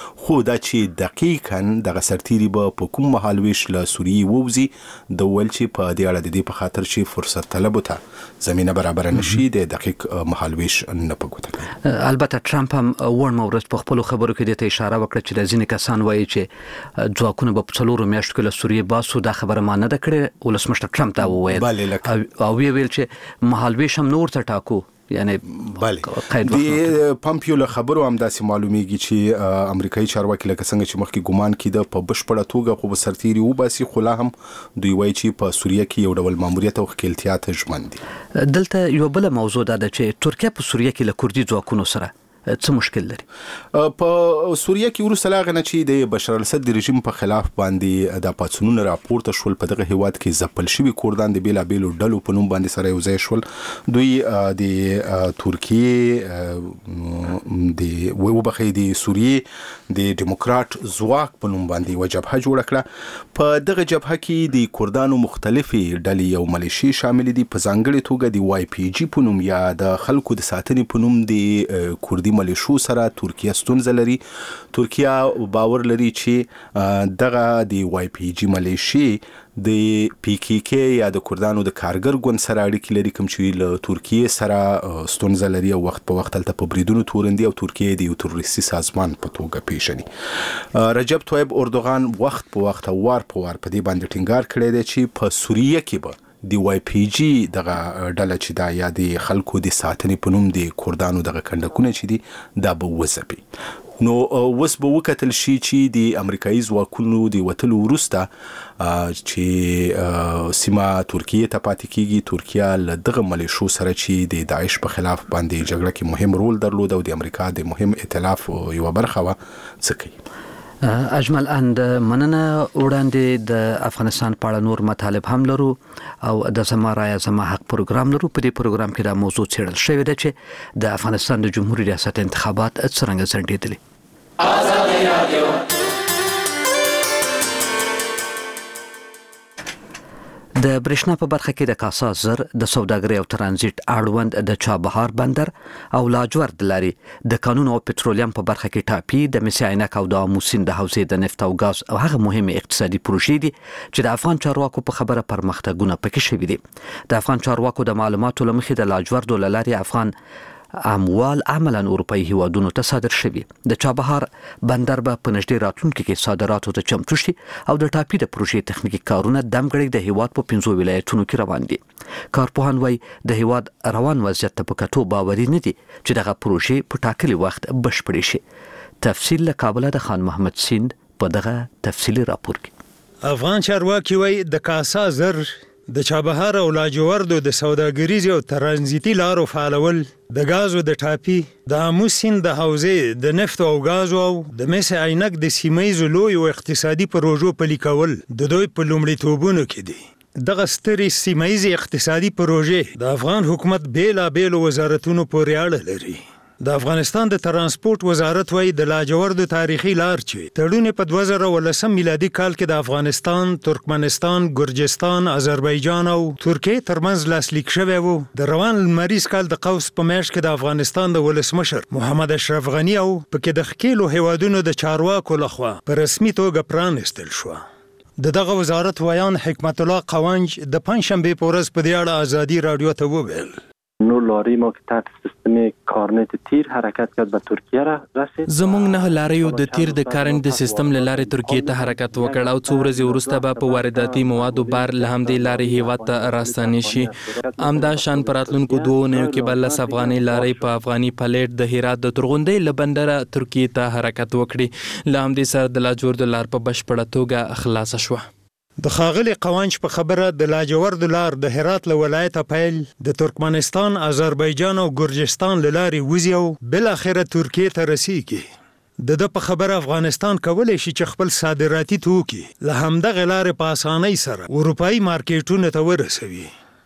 Speaker 16: دا چې دقیقاً دغه سرتیري به په کوم مهالویش له سوریې ووځي د ویل چې په دې اړه د دې په خاطر چې فرصت طلبو ته زمینه برابر نشي د دقیق مهالویش نه په ګوته کوي.
Speaker 2: البته ټرمپ هم ورن ورځ په خپل خبرو کې د اشاره وکړه چې د ځینې کسان وایي چې ځواکونه په څلورو میاشتو کې له سوریې باسو دا خبره ما نه ده کړې. ولسمشر ټرمپ دا وویل او ویل چې مهالویش هم نور ته ټاکو. یعنی
Speaker 16: د پامپیو له خبرو هم داسې معلومیږي چې امریکایي چارواکي لکه څنګه چې مخکې ګمان کیده په بشپړه توګه خو به سرتیري وباسي، خو لا هم دوی وایي چې په سوریه کې یو ډول ماموریت او ښکیلتیا ته ژمن دي.
Speaker 2: دلته یو بل موضوع ده چې ترکیه په سوریه کې له کوردي ځواکونو سره څه مشکل لري؟
Speaker 16: په سوریه کې وروسته لا غنه چې د بشار الاسد رژیم په خلاف باندې د پاتسونونو راپورته شول په دغه هیواد کې ځپل شوي کوردان د بیلابیلو ډلو په نوم باندې سره یو ځای شول. دوی د ترکیه د وبخې د سوریه د دیموکرات ځواک په نوم باندې یو جبهه جوړه کړه. په دغه جبهه کې د کوردانو مختلفې ډلې او ملیشي شامل دي، په ځانګړي توګه د واي پی جی په نوم یا د خلکو د ساتنې په نوم د کوردي ملیشو سره ترکیه ستونزه لري. ترکیه باور لري چې دغه د واي پی جی ملیشي د پی کی کی یا د کوردانو د کارګر ګوند سره اړیکې لري، کوم چې له ترکیه سره ستونزه لري او وخت په وخت هلته په بریدونو تورندي او ترکیه د یو تروریستي سازمان په توګه پیژني. رجب طیب اردوغان وخت په وخت او وار په وار په دې باندې ټینګار کړی دی چې په سوریه کې به د واي پی جی دغه ډله چې دا یا د خلکو د ساتنې په نوم د کوردانو دغه کندکونه چې دي دا به وځپي. نو اوس به وکتل شي چې د امریکایي ځواکونو د وتلو وروسته چې سیمه ترکیه ته پاتې کیږي، ترکیه له دغه ملیشو سره چې د داعش په خلاف باندې جګړه کې مهم رول درلود او د امریکا د مهم ائتلاف یو برخه وه، څه کوي؟
Speaker 2: اجمل اند مننه. وړاندې د افغانستان په اړه نور مطالب هم لرو او د زما رایه زما حق پروګرام لرو. په دې پروګرام کې دا موضوع څېړل شوې ده چې د افغانستان د جمهوریت ریاست انتخابات څرنګه ځنډېدلي. ازادي رادیو د برېښنا په برخه کې د کاسا زر د سوداګرۍ او ترانزیت اړوند د چابهار بندر او لاجورد لاري د قانون او پټرولیم په برخه کې ټاپي د مس عینک او د امو سیند د حوزې د نفت او غاز او هغه مهمه اقتصادي پروژې دي چې د افغان چارواکو په خبره پرمختګونه پکې شوي دي. د افغان چارواکو د معلوماتو لمخې د لاجورد لاري افغان اموال عملاً اروپایي هیوادونو ته صادر شوي. د چابهار بندر به په نږدې راتلونکي کې صادراتو ته چمتو شي او د ټاپي د پروژې تخنیکي کارونه دمګړی د هیواد په 15 ولایتونو کې روان دي. کارپوهان وايي د هیواد روان وضعیت ته په کتو باوري نه دي چې دغه پروژې په ټاکلي وخت بشپړې شي. تفصیل له کابل د خان محمد سیند په دغه تفصیلي راپور کې.
Speaker 17: افغان چارواکي وايي د کاسا زر د چابهار او لاجوردو د سوداګریزي او ترانزیتي لارو فعالول، د غازو د ټاپي، د امو سیند د حوزې د نفت او غازو او د مس عینک د سیمایي لوی او اقتصادي پروژو پلي کول د دوی په لومړیتوبونو کې دي. دغه سترې سیمایي اقتصادي پروژې د افغان حکومت بیلابیلو وزارتونو پورې اړه لري. د افغانستان د ترانسپورت وزارت وايي د لاجورد تاریخي لار چې تړون په 2019 میلادي کال کې د افغانستان، ترکمنستان، ګرجستان، آذربایجان او ترکیه ترمنځ لاسلیک شوی وو، د روان لمریز کال د قوس په میاشت کې د افغانستان د ولسمشر محمد اشرف غنی او پکې د خکیلو هیوادونو د چارواکو لخوا په رسمي توګه پرانستل شو. دغه وزارت ویان حکمت الله قوانج د پنځشنبه په ورځ په دې اړه ازادي رادیو ته وویل.
Speaker 18: نو لاری ما که تحت سیستم کارنت تیر حرکت کرد به ترکیه را رسید.
Speaker 19: زمونږ نه لاریو د تیر د کارنت سیستم لارې ترکیه ته حرکت وکړ او څو ورځې وروسته به په وارداتي موادو بار له همدې لارې هیواد ته راستنې شي. همدا شان په راتلونکو 2 اونیو کې به 10 افغاني لارې په افغاني پلیټ د هرات د ترغوندۍ له بندره ترکیه ته حرکت وکړي. له همدې سره د لاجورد لار په بشپړه توګه خلاصه شوه.
Speaker 17: د خاغلی قوانج په خبره د لاجورد لار د هرات له ولایته پیل د ترکمنستان، آذربایجان او ګرجستان له لارې وځي او بل اخره ترکیه ته رسیږي. د په خبره افغانستان کولی شي چې خپل صادراتي توکي له همدغه لارې په اسانۍ سره اروپایي مارکیټونو ته ورسوي.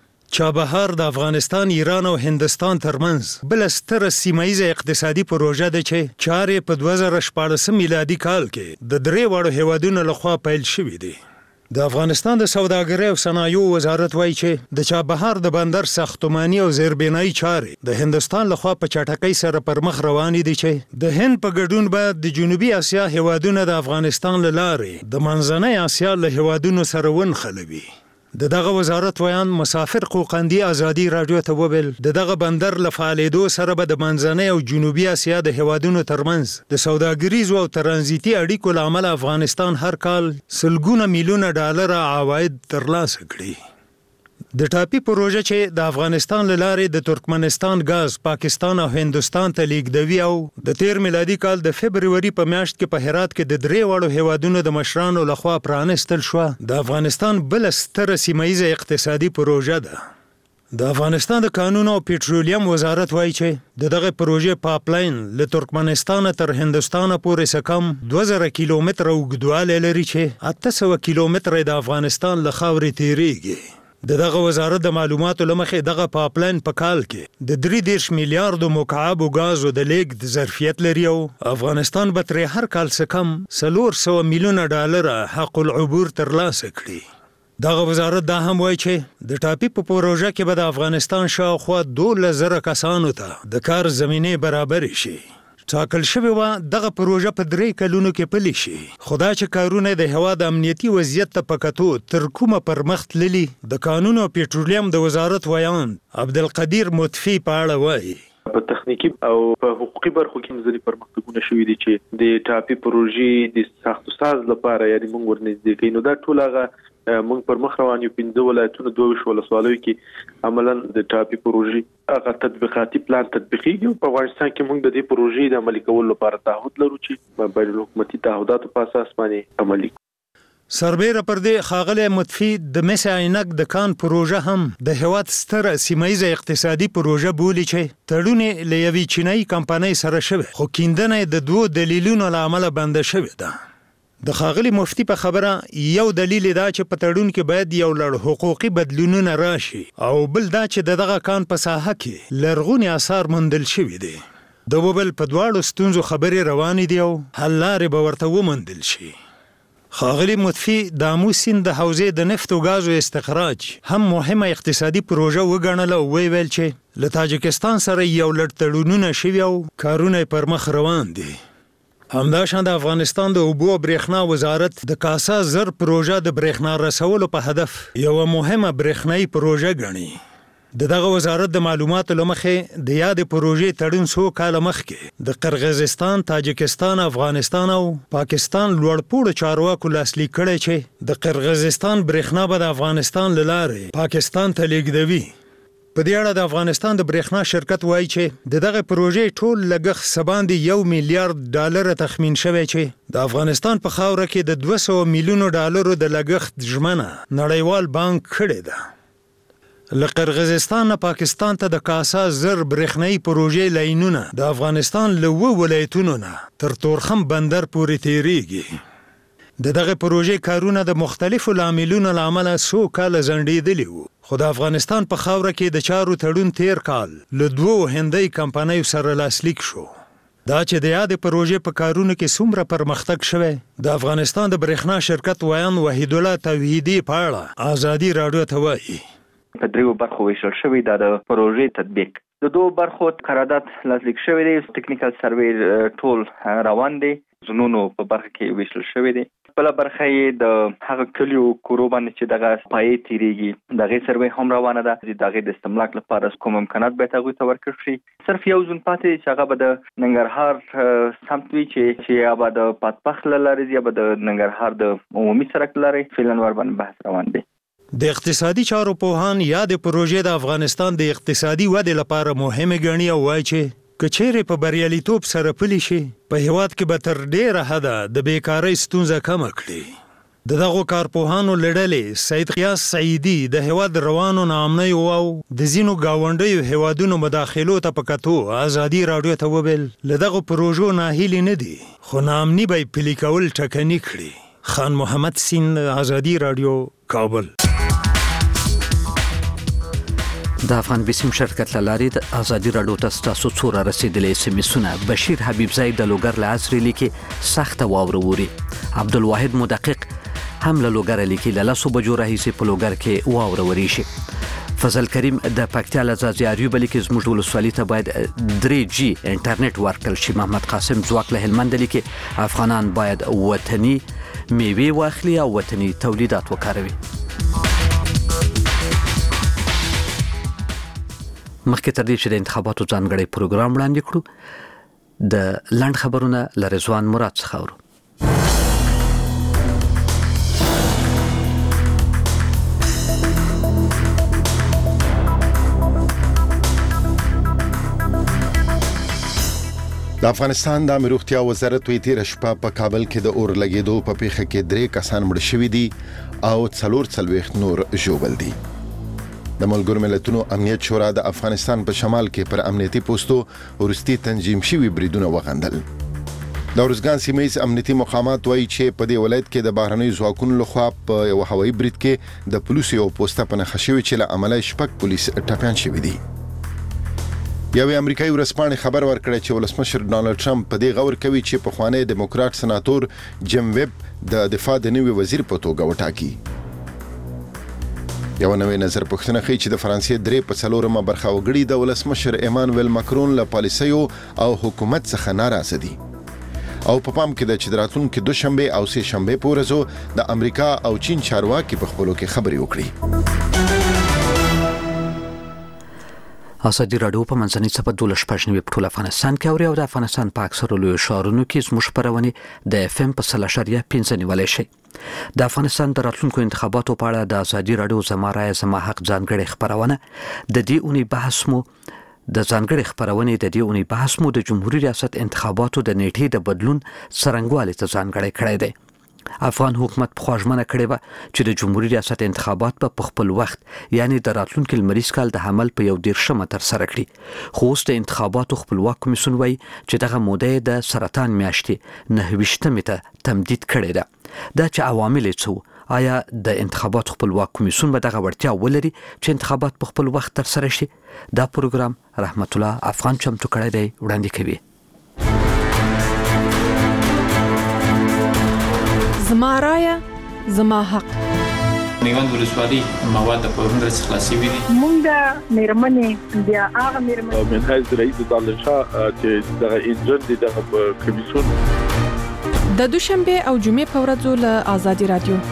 Speaker 17: چابهار د افغانستان، ایران او هندستان ترمنځ بل ستره سیمایي اقتصادي پروژه ده چې چارې په 2014 میلادي کال کې د 3 هیوادونو لخوا پیل شوې دي. د افغانستان د سوداګرۍ او صنایعو وزارت وایي چې د چابهار د بندر ساختماني او زیربنایي چارې د هندستان لخوا په چټکۍ سره پر مخ روانې دي چې د هند په ګډون به د جنوبي اسیا هیوادونه د افغانستان له لارې د منځنۍ اسیا له هیوادونو سره ونښلوي. دغه وزارت ویان مسافر قوقندي ازادي رادیو ته وویل دغه بندر له فعالیدو سره به د منځنۍ او جنوبي اسیا د هیوادونو ترمنځ د سوداګریزو او ترانزیتي اړیکو له امله افغانستان هر کال سلګونه میلیونه ډالر عواید ترلاسه کړي. د ټاپي پروژه چې د افغانستان له لارې د ترکمنستان غاز پاکستان او هندستان ته لیږدوي او د تیر میلادي کال د فبروري په میاشت کې په هرات کې د درې وړو هیوادونو د مشرانو لخوا پرانستل شو د افغانستان بل ستره سیمایي اقتصادي پروژه ده. د افغانستان د کانونو او پټرولیم وزارت وایي چې دغه پروژه پایپلاین له ترکمنستان تر هندستان پورې سکم 2000 کیلومتر اوږدوالی لري چې 800 کیلومتر د افغانستان له خاورې تیریږي. دغه وزارت د معلوماتو لمخې دغه پایپلاین په کال کې د 3 میلیارډ مکعب غازو د لیږد ظرفیت لري او افغانستان به تر هر کال څخه کم 400 میلیونه ډالر حق العبور ترلاسه کړي. دغه وزارت دا هم وایي چې د ټاپي په پروژه کې به د افغانستان شاوخوا 12,000 کسانو ته د کار زمینه برابر شي. ټاکل شوی و دغه پروژه په 3 کلونو کې پلی شي. خدا چې کارونه د هواد امنیتي وضعیت ته پکاتو تر کومه پر مخ تللی د قانون او پټرولیم د وزارت ویان عبدالقدیر مطفی په اړه وایي.
Speaker 7: په تخنیکی او په حقوقي برخو کې مزلي پرمختګونه شوي دي چې د ټاپي پروژې د ساختو ساز لپاره یعنی موږ ورنږدې کینو دا ټول هغه موږ پر مخ روان یو 15 ولایتونو 22 ولسوالیو کې عملاً د ټاپي پروژې هغه تطبیقاتي پلان تطبیقیږي. په افغانستان کې موږ د دې پروژې د عملي کولو لپاره تعهد لرو چې بین الحکومتي تعهداتو په اساس باندې عملي.
Speaker 17: سربېره پر دې ښاغلی مطفی د مس عینک د کان پروژه هم د هیواد ستره سیمایي اقتصادي پروژه بولي چې تړونې له یوې چینایي کمپنۍ سره شوی خو کیندنه د 2 دلیلونو له امله بنده شوې ده. د ښاغلي مفتي په خبره یو دلیل دا چې په تړون کې باید یو لړ حقوقي بدلونونه راشي او بل دا چې دغه کان په ساحه کې لرغوني آثار موندل شوي دي. د وبل په دواړو ستونزو خبرې روانې دي او حل لارې به ورته وموندل شي. ښاغلي مطفی د آمو سیند د حوزې د نفت او غازو استخراج هم مهمه اقتصادي پروژه وګڼله او ویل چې له تاجکستان سره یو لړ تړونونه شوي او کارونه پر مخ روان دي. همداشان د افغانستان د اوبو او برېښنا وزارت د کاسا زر پروژه د برېښنا رسولو په هدف یو مهمه برېښنايي پروژه ګڼي. دغه وزارت د معلوماتو لمخې د یاد پروژې تړون 100 کال مخکې د قرغیزستان، تاجکستان، افغانستان او پاکستان لوړپوړو چارواکو لاسلیک کړی چې د قرغیزستان برېښنا به د افغانستان له لارې پاکستان ته لیږدوي. په دې اړه د افغانستان د برېښنا شرکت وایي چې دغه پروژې ټول لګښت سباندې 1 میلیارډ ډالر تخمین شوی چې د افغانستان په خاوره کې د 200 میلیونو ډالرو د لګښت ژمنه نړیوال بانک کړې ده. له قرغیزستان نه پاکستان ته د کاسا زر برېښنايي پروژې لاینونه د افغانستان له 2 ولایتونو نه تر تورخم بندر پورې تیریږي. دغه پروژې کارونه د مختلفو لاملونو له امله 100 کال ځنډېدلي وو خو د افغانستان په خاوره کې د چارو تړون تیر کال له 2 هندۍ کمپنیو سره لاسلیک شو. دا چې د یاد پروژې په کارونو کې څومره پرمختګ شوی د افغانستان د برېښنا شرکت ویان وحید الله توحیدی په اړه ازادي رادیو ته وایي.
Speaker 20: په 3 برخو ویشل شوی د پروژې تطبیق د 2 برخو قرارداد لاسلیک شوی دی. ټیکنیکل سروې ټول روان دی. زونونو په برخه کې ویشل شوی دی. بل برخه یې د هغه کلیو کورو باندې چې دغه پای تیریږي دغه سروې هم روانه ده. دغه د استملاک لپاره کوم امکانات به تاسو ته ورکړل شي. صرف یو ځون پاتې چې هغه به د ننګرهار سمت وی چې یا به د پاتپخ لاري یا به د ننګرهار د عمومي سړک لاري فعلا ور باندې بحث روان دی.
Speaker 17: د اقتصادي چارو پوهان یا د پروژې د افغانستان د اقتصادي ودې لپاره مهمه ګڼي او وایي چې کچېرې په بریالیتوب سره پلی شي په هیواد کې به تر ډیره حده د بیکارۍ ستونزه کمه کړي. دغه کارپوهانو لړلې سید قیاس سعیدی د هیواد روانو نامنۍ او د ځینو گاونډیو هیوادونو مداخلو ته په کتو ازادي رادیو ته وویل دغه پروژو ناهیلي نه دي خو ناامني به پلي کول ټکني کړي. خان محمد سین، ازادي رادیو، کابل.
Speaker 2: د افغان بیسیم شرکت لاري د ازادي رادیو تاسو څوره رسیدلې سمیسونه بشیر حبیب زید د لوګر له عصر لیکي سخت واوره ووري. عبدالواحد مدقق هم له لوګر لیکي له 10 بجو راهیسې په لوګر کې واوره وریشي. فضل کریم د پکتیا لزازي اریوب لیکي زموږ ولسوالۍ ته باید 3G انټرنیټ ورکړل شي. محمد قاسم ځواک له هلمند لیکي افغانان باید وطني میوه واخلي او وطني تولیدات وکاروي. مخکې تر دې چې د انتخاباتو ځانګړی پروګرام وړاندې کړو د لنډ خبرونه له رضوان مراد څخه اورو.
Speaker 3: د افغانستان د عامه روغتیا وزارت وی تیر شپه په کابل کې د اور لګیدو په پیښه کې 3 کسان مړ شوي دي او 44 نور ژوبل دي. د ملګرو ملتونو امنیت شورا د افغانستان په شمال کې پر امنیتي پوسټو ورستي تنظیم شوي بریدونه وغندل. د ارزګان سیمه ییز امنیتي مقامات وایي چې په دې ولایت کې د بهرنیو ځواکونو لخوا په یو هوایي برید کې د پولیسو یو پوسټه په نښه شوې چې له امله شپږ پولیس ټپیان شوي دي. یو امریکایي ورسپانې خبر ورکړی چې ولسمشر ډانلډ ټرمپ په دې غور کوي چې پخوانی ډیموکراټ سناتور جیم ویب د دفاع د نوي وزیر په توګه وټاکي. یو نوې نظر پوښتنه کوي چې د فرانسې 3 په 4مه برخه وګړي د ولسمشر ایمانویل ماکرون له پالیسیو او حکومت څخه ناراضه دي. او په پام کې د راتلونکي دوشنبه او سه شنبه په ورځو د امریکا او چین چارواکي په خپلو کې خبرې وکړي.
Speaker 2: ازادي راډیو په منځنۍ صفحه 12 په ټول افغانستان کې اوري او د افغانستان په اکثرو لویو ښارونو کې زموږ خبرونه د FM په 0.5 نیولای شي. د افغانستان د راتلونکو انتخاباتو په اړه د ازادي راډیو زما رای زما حق ځانګړي خبرونه د دې اونۍ بحث مو د ځانګړي خبرونه د دې اونۍ بحث مو د جمهوریت ریاست انتخاباتو د نیټې د بدلون څرنګوالي ته ځانګړي کړی دی. افغان حکومت په خوښمنه کړی و چې د جمهوریت ریاست انتخابات په خپل وخت یعنی د راتلونکي لمریز کال د حمل په 11 تر سره کړي. خو اوس د انتخاباتو خپلواک کمیسیون وایي چې دغه موده د سرطان میاشتې 29 ته تمدید کړی ده. دا چې عوامل څه آیا د انتخاباتو خپلواک کمیسیون به دغه وړتیا ولري چې انتخابات په خپل وخت تر سره شي؟ دا پروګرام رحمت الله افغان چمتو کړی دی وړاندې کوي.
Speaker 21: زما رایه زما حق.
Speaker 22: میوند ولسوالۍ مواد په ورنډ خلاصي وي.
Speaker 23: مونږ د میرمنې بیا هغه میرمنې
Speaker 7: من حیث رئیس دالشاه چې د انجن د کمیسیون
Speaker 21: د دوشنبه او جمعې په ورځو له ازادي رادیو.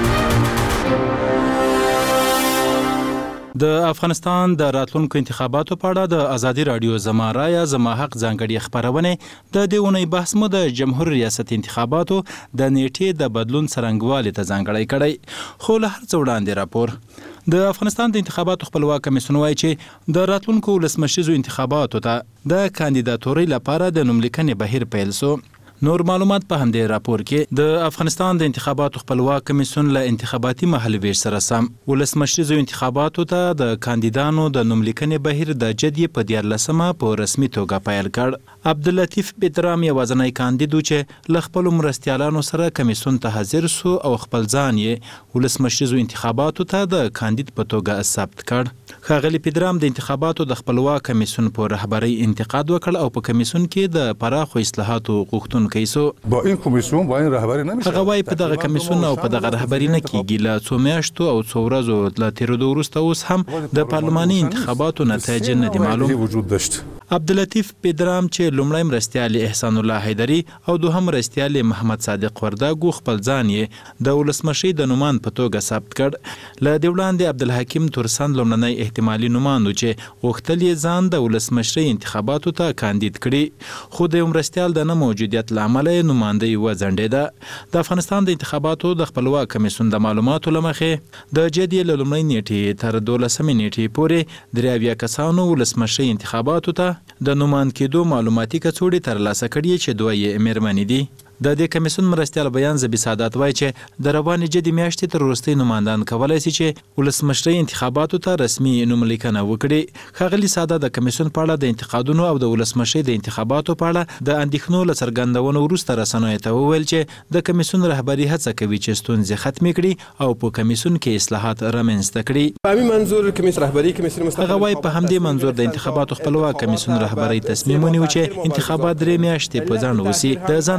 Speaker 22: د افغانستان د راتلونکو انتخاباتو په اړه د ازادي رادیو زما رای زما حق ځانګړي خبرونه د دې اونۍ بحث مو د جمهوریت ریاست انتخاباتو د نیټې د بدلون څرنګوالي ته ځانګړی کړی. خو له هر څه وړاندې راپور د افغانستان د انتخاباتو خپلواک کمیسیون وایي چې د راتلونکو ولسمشریزو انتخاباتو ته د کاندیداتورۍ لپاره د نوملیکنې بهیر پیل شو. نور معلومات په همدې راپور کې د افغانستان د انتخاباتو خپلواک کمیسیون له انتخاباتي مهالویش سره سم ولسمشریزو انتخاباتو ته د کاندیدانو د نوملیکنې بهیر د جدي په 14مه په رسمي توګه پیل کړ. عبداللطیف بدرام یوازنی کاندید چې له خپل مرستیالانو سره کمیسیون ته حاضر سو او خپل ځان یې ولسمشریزو انتخاباتو ته د کاندید په توګه ثبت کړ. ښاغلی بدرام د انتخاباتو د خپلواک کمیسیون په رهبرۍ انتقاد وکړ او په کمیسیون کې د پراخو اصلاحاتو غوښتونکي با
Speaker 24: این کمیسیون با این رهبری نمیشه.
Speaker 22: هغه وايي په دغه کمیسیون او په دغه رهبری نه کیږي. له څو میاشتو او څو ورځو له تیرېدو وروسته اوس هم د پارلماني انتخاباتو نتایج نه دي معلوم.
Speaker 24: وجود داشت.
Speaker 22: عبداللطیف بدرام چې لومړی مرستیال احسان الله حیدری او دوهم مرستیال محمد صادق ورداګو خپل ځان یې د ولسمشي د نومان په توګه ثبت کړ. له دې وړاندې عبدالحکیم تورسن لومړنی احتمالي نوماند چې غوښتل یې ځان د ولسمشي انتخاباتو ته کاندید کړي خو د مرستیال د نه موجودیت لامل نوماندهی وځنډېده. د افغانستان د انتخاباتو د خپلواک کمیسیون د معلوماتو لمخې د جدي له لومړۍ نیټې تر 12مې نیټې پورې 83 کسانو ولسمشي انتخاباتو ته د نوماند کېدو معلوماتي کڅوړې ترلاسه کړي چې دوه یې میرمنې دي. د دې کمیسیون مرستیال بیان زبی سعادت وایي چې د روانې جدي میاشتې تر وروستۍ نوماندان کولای شي چې ولسمشرۍ انتخاباتو ته رسمي نوملیکنه وکړي. ښاغلي سعادت د کمیسیون په اړه د انتقادونو او د ولسمشۍ د انتخاباتو په اړه د اندېښنو له څرګندونو وروسته رسنیو ته وویل چې د کمیسیون رهبري هڅه کوي چې ستونزې ختمې کړي او په کمیسیون کې اصلاحات رامنځته کړي.
Speaker 24: په همین منظور کمیسیون رهبري کمیسیون
Speaker 22: مستقل هغه وایي په همدې منظور د انتخاباتو خپلواک کمیسیون رهبري تصمیم ونیو چې انتخابات 3 میاشتې په ځنډ وسی. د ځان لامل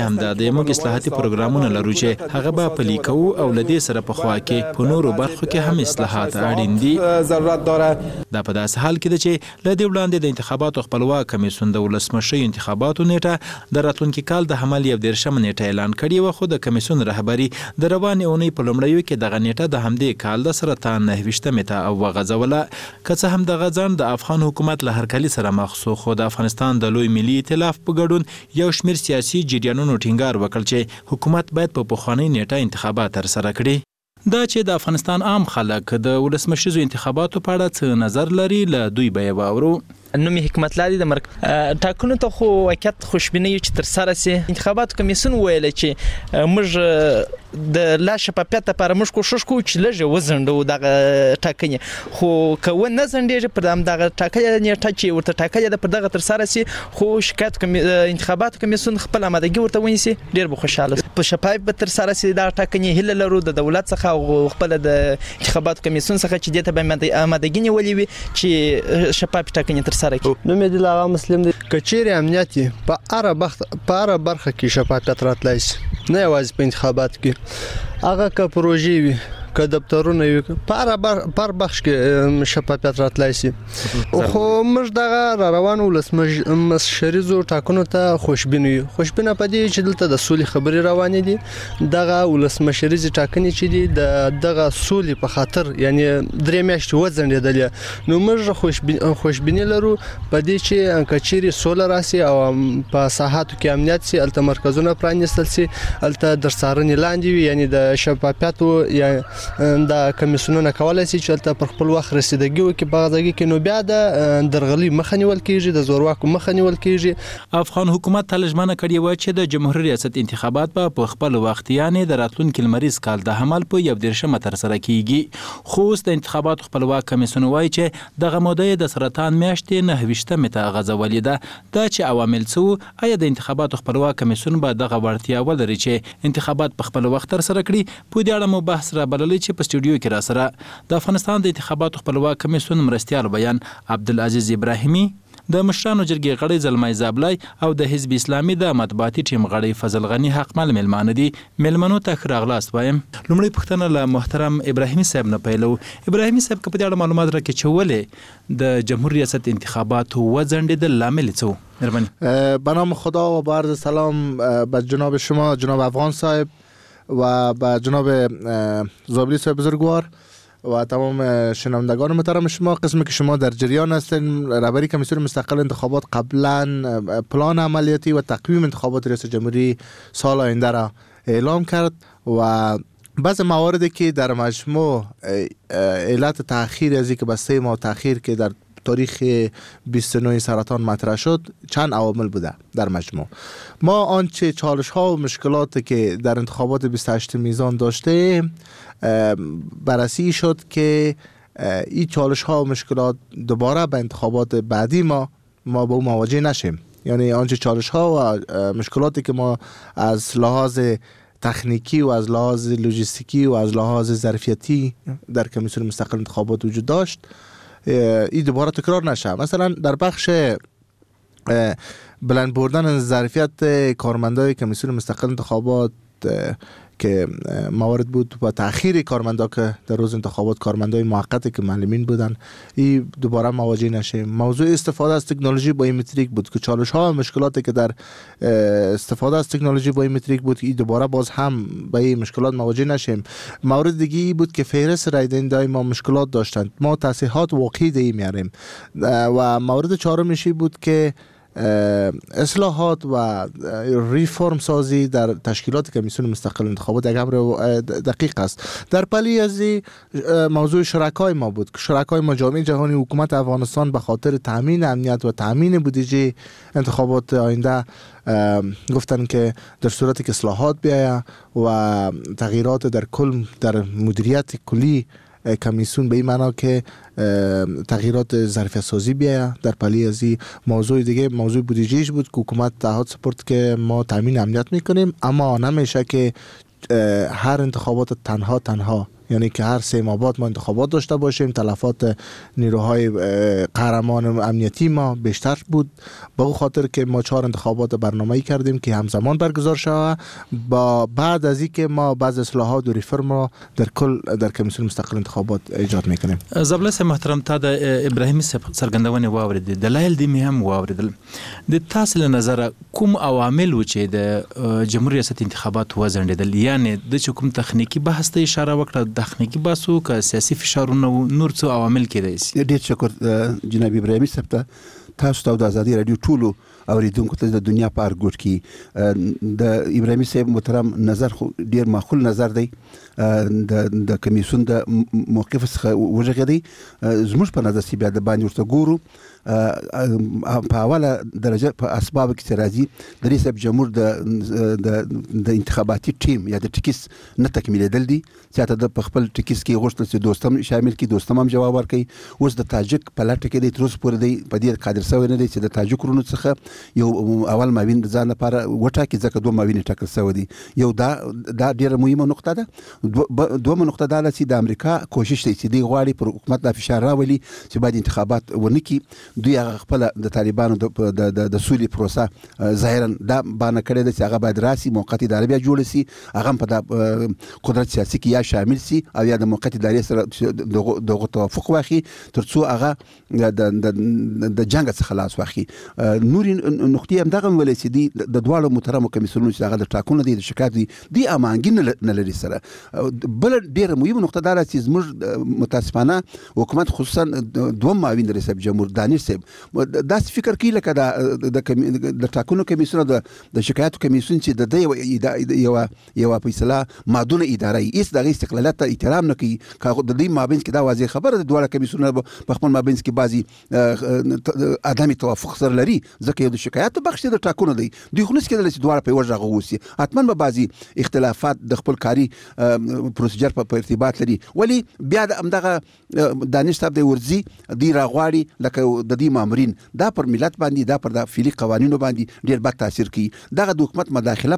Speaker 22: همدا د موږ اصلاحاتي پروګرامونه لرو چې هغه به پلي کوو او لدې سره په خوا کې په نورو برخو کې هم اصلاحات اړین دي.
Speaker 1: ضرورت داره.
Speaker 22: دا په داسې حال کې ده چې له دې وړاندې د انتخاباتو خپلواک کمیسیون د ولسمشي انتخاباتو نیټه د راتلونکي کال د حمل 13 نیټه اعلان کړې و، خو د کمیسیون رهبری د روانې اونۍ په لومړیو کې دغه نیټه د همدې کال د سرطان 29 او وغځوله. که څه هم دغه ځان د افغان حکومت له هرکلي سره مخ شو، خو د افغانستان د لوی ملي ائتلاف په ګډون یو شمېر سیاسي جریانونو ټینګار وکړ چې حکومت باید په پخوانۍ نیټه انتخابات ترسره کړي. دا چې د افغانستان عام خلک د ولسمشریزو انتخاباتو په اړه څه نظر لري، له دوی به یې واورو.
Speaker 4: نومي حکمت لري د ټاکنو ته خو واقعیت خوشبیني چې تر سره سي. انتخاباتو کمیسیون ویل چې موږ د لا شفافیت لپاره موږ کوشش کوو چې لږ وزندو دغه ټاکنې، خو که نه زندېږي پر دغه ټاکنې نیټه چې ورته ټاکنې د پر دغه تر سره سي، خو شکایت انتخاباتو کمیسیون خپل آمادګي ورته ونیسي، ډیر به خوشاله په شفاف به تر سره سي. دا ټاکنې هله لرو د دولت څخه او خپل د انتخاباتو کمیسیون څخه چې دته به آمادګي نیولې وي چې شفاف ټاکنې تر سره کړي.
Speaker 5: نو مې د لاغه مسلم دي کچېری امنیتي په اړه برخه کې شفافیت راتلای شي، نه یوازې په انتخابات کې، هغه که پروژې وي که دفترونه وي په بخش کې شفافیت راتلای شي. خو موږ دغه روان ولسمشریزو ټاکنو ته خوشبینه یو. خوشبینه پدې چې دلته د سولې خبرې روانې دي. دغه ولسمشریزي ټاکنې چې دي دغه سولې په خاطر یعنی 3 میاشتې وځنډېدلې، نو موږ خوشبینه لرو پدې چې کچېری سوله راسي او په ساحاتو کې امنیت سي، الته مرکزونه پرانیستل سي، الته درڅارنې لاندې وي، یعنی د شفافیت یا د کمیسیونونو کولای شي چې تل پر خپل وخت رسیدګي وکړي په غږی کې، نو بیا د درغلي مخه نیول کیږي، د زورواکو مخه نیول کیږي.
Speaker 22: افغان حکومت تلجمنه کړې و چې د جمهوریت ریاست انتخابات په خپل وخت یعنی د راتلونکي لمریز کال د حمل په 13 تر سره کیږي، خو د انتخابات خپلواک کمیسیون وایي چې دغه موده د سرطان میاشتې 29 ته غځولې ده. دا چې عوامل څه، آیا د انتخابات خپلواک کمیسیون به دغه وړتیا ولري چې انتخابات په خپل وخت تر سره کړي؟ په دې اړه مو بحث را بللی چې په سټوډیو کې را سره د افغانستان د انتخاباتو خپلواک کمیسیون مرستیال بیان عبدالعزیز ابراهیمي، د مشرانو جرګې غړی زلمای زابلای او د حزب اسلامي د مطبوعاتي ټیم غړی فضل غنی حقمل ملمانه دي. ملمنو ته ښه راغلاست وایم. لومړی پوښتنه له محترم ابراهیمي صاحب نه پیلو. ابراهیمي صاحب که په دې اړه معلومات راکړي چې ولې د جمهوری ریاست انتخاباتو وځنډېدل لامل څه و؟ مهرباني.
Speaker 8: به نام خدا و با عرض سلام به جناب شما جناب افغان صاحب و به جناب زابلی صاحب بزرگوار و تمام شنوندگان محترم شما. قسمی که شما در جریان هستین، رهبری کمیسیون مستقل انتخابات قبلا پلان عملیاتی و تقویم انتخابات ریاست جمهوری سال آینده را اعلام کرد و بعض مواردی که در مجموع علت تأخیر از اینکه به 3 ماه تأخیر که در تاریخ 29 سرطان مطرح شد چند عوامل بوده در مجموع. ما آنچه چالش ها و مشکلاتی که در انتخابات 28 میزان داشته بررسی شد که این چالش ها و مشکلات دوباره به انتخابات بعدی ما به اون مواجه نشیم. یعنی آنچه چالش ها و مشکلاتی که ما از لحاظ تکنیکی و از لحاظ لوجستیکی و از لحاظ ظرفیتی در کمیسیون مستقل انتخابات وجود داشت این دوباره تکرار نشه. مثلا در بخش بلند بردن ظرفیت کارمندای کمیسیون مستقل انتخابات که موارد بود و تأخیر کارمندا که در روز انتخابات کارمندای موقتی که معلمین بودن، این دوباره مواجه نشه. موضوع استفاده از تکنولوژی بایومتریک بود که چالش ها و مشکلاتی که در استفاده از تکنولوژی بایومتریک بود، این دوباره باز هم به این مشکلات مواجه نشیم. مورد دیگه بود که فهرست رای دهندگان ما مشکلات داشتند، ما تصحیحات واقعی دی میاریم. و مورد چهارمیشی بود که اصلاحات و ریفرم سازی در تشکیلات کمیسیون مستقل انتخابات یک امر دقیق است. در پلی از موضوع شرکای ما بود که شرکای ما جامعه جهانی حکومت افغانستان به خاطر تامین امنیت و تامین بودجه انتخابات آینده گفتن که در صورتی که اصلاحات بیاید و تغییرات در مدیریت کلی کمیسیون به این معنا که تغییرات ظرفیت سازی بیاید. در پلی از این موضوع دیگه موضوع بودجهش بود که حکومت تعهد سپرد که ما تامین امنیت میکنیم، اما نمیشه که هر انتخابات تنها یعنی که هر 3 ماه بعد ما انتخابات داشته باشیم. تلفات نیروهای قهرمان امنیتی ما بیشتر بود، به خاطر که ما 4 انتخابات برنامه‌ای کردیم که همزمان برگزار شود. با بعد از اینکه ما بعض اصلاحات و ریفرم را در کل در کمیسیون مستقل انتخابات ایجاد میکنیم.
Speaker 22: زبلس محترم تا د ابراهیمي څرګندونه واوریدل، دلایل دې مې هم واوریدل. د تاسو له نظر کوم عوامل و چې د جمهوریت ریاست انتخابات وزندل، یعنی د کوم تخنیکی بحث ته اشاره وکړه، تخنیکی بحثو که سیاسي فشارونه نور څه عوامل کېدای شي؟
Speaker 1: ډېر شکر جناب ابراهیمي صاحب ته، تاسو ته د ازادي رادیو ټولو اوریدونکو ته د دنیا په هر ګوټ کې د ابراهیمي صاحب محترم نظر خو ډېر معقول نظر دی. د کمیسیون د موقف څخه وژغېدی. زموږ په نظر چې بیا د باندې ورته ګورو په اوله درجه په اسباب کې راځي د رئیس جمهور د انتخاباتي ټیم یا د ټیکس نه تکمیلېدل دي. چې د خپل ټیکس کې غوښتل چې دوستم شامل کړي، دوستم هم جواب ورکړي. اوس د تاجک په لټه کې دی، تر اوسه پورې دی په دې قادر شوی نه دی چې د تاجک ورونو څخه یو اول معاون ځان لپاره وټاکي، ځکه 2 معاون ټاکل شوی دي. یو دا ډېره مهمه نقطه ده. دومره نقطه دا ده چې د امریکا کوشش دی چې دی غواړي پر حکومت د فشار راولي چې باید انتخابات ونه کړي. دوی هغه خپل د طالبانو د سولې پروسه ظاهرا دا باندې کړی ده چې هغه باید راسي، موقت اداره بیا جوړ شي، هغه په قدرت سیاسي کې یا شامل سي او یا د موقت ادارې سره دغه توافق واخلي تر څو هغه د جنگ څخه خلاص واخلي. نور نقطې هم دغه ولې چې دی د دواړو محترمو کمیسیونونو چې هغه د ټاکنو دي د شکایت دي امانګین نه لري سره. بل ډیره مهمه نقطه دا چې زموږ متاسفانه حکومت خصوصا 2 معاون د رئیس جمهور دانش صاحب دا فکر کوي لکه د ټاکنو کمیسیون د شکایتو کمیسیون چې د یو فیصله مادونه اداره ایست د استقلالیت ته احترام نه کوي. کاغه د دې مابین کې دا واضح خبره د دوه کمیسیون په خپل مابین کې بعضي عدم توافق سره لري، ځکه یو د شکایتو بخش د ټاکنو دی. دوی خو نس کېدل چې دوه په وجه غوسي حتمان به بعضي اختلافات د خپل کاری پروسیجر په ارتباط لري. ولی بیا دغه دانش صاحب د ورزي دی راغواړي لکه د دې مامورین دا پر ملت باندې دا پر د فعلی قوانینو باندې ډیر بد تاثیر کوي. دغه د حکومت مداخله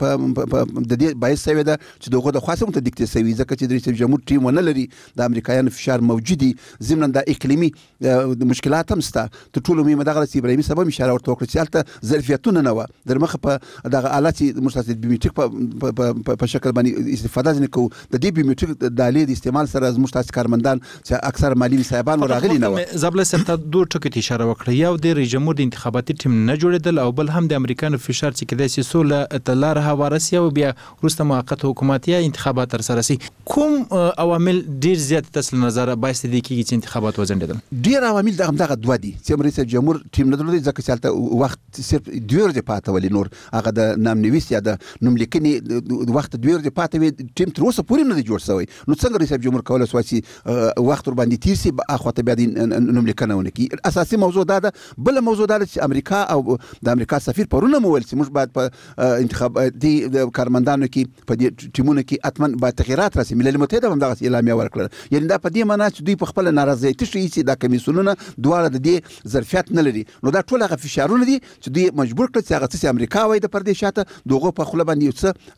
Speaker 1: د دې باعث شوی ده چې دغه د خاصه ته دیکته شوی، ځکه چې د رئیس جمهور ټیم ونه لري، د امریکایانو فشار موجودي، ضمن د اقلیمي مشکلات هم سته. ته ټول مې مدغه چې ابراهیمي صاحب اشاره ورته وکړه چې البته ظرفیتونه نه و در مخه په دغه آلات مستند بیومټریک په شکل باندې استفاده نه کوو. د دې بیومټریک د آلې د استعمال سره زموږ تاسو کارمندان چې اکثر مالی صاحبان راغلي نه و.
Speaker 22: زبل سره دوه ټکو ته اشاره وکړه، یو د رئیس جمهور د انتخاباتي ټیم نه جوړیدل او بل هم د امریکانو فشار چې کېدای شي سوله تلار هوارسي او بیا وروسته موقت حکومت یا انتخابات تر سره سي. کوم عوامل ډیر زیات تاسو نظر باعث دي کیږي چې انتخابات وځنډیدل؟
Speaker 1: ډیر عوامل دغه دوه دي چې رئیس جمهور ټیم نه درلودي، ځکه چې حالت وخت صرف 2 ورځې پاتې ولې نور هغه د نام نویس یا د نوم لیکنې وخت 2 ورځې پاتې وي، ټیم تر اوسه پورې نه دی جوړ شوی. نو څنګه رئیس جمهور کولای شي چې وخت ور باندې تیر سي اخوته بیا د نوم لیکنه ونکي؟ اساسي موضوع دا ده. بل موضوع دا چې امریکا او د امریکا سفیر پرونه مول چې موږ باید په انتخاباتي کارمندانو کې په دې ټیمونو کې اتمن با تغیرات راسي. ملل متحده هم دغه اعلامیه ورکړه، یعنی دا په دې معنی چې دوی په خپل ناراضیت شي چې د کمیسیونونو دواړه د دې ظرفیت نه لري. نو دا ټول هغه فشارونه دي چې دوی مجبور کړ چې هغه څه امریکا وای د پردې شاته دغه په خپل باندې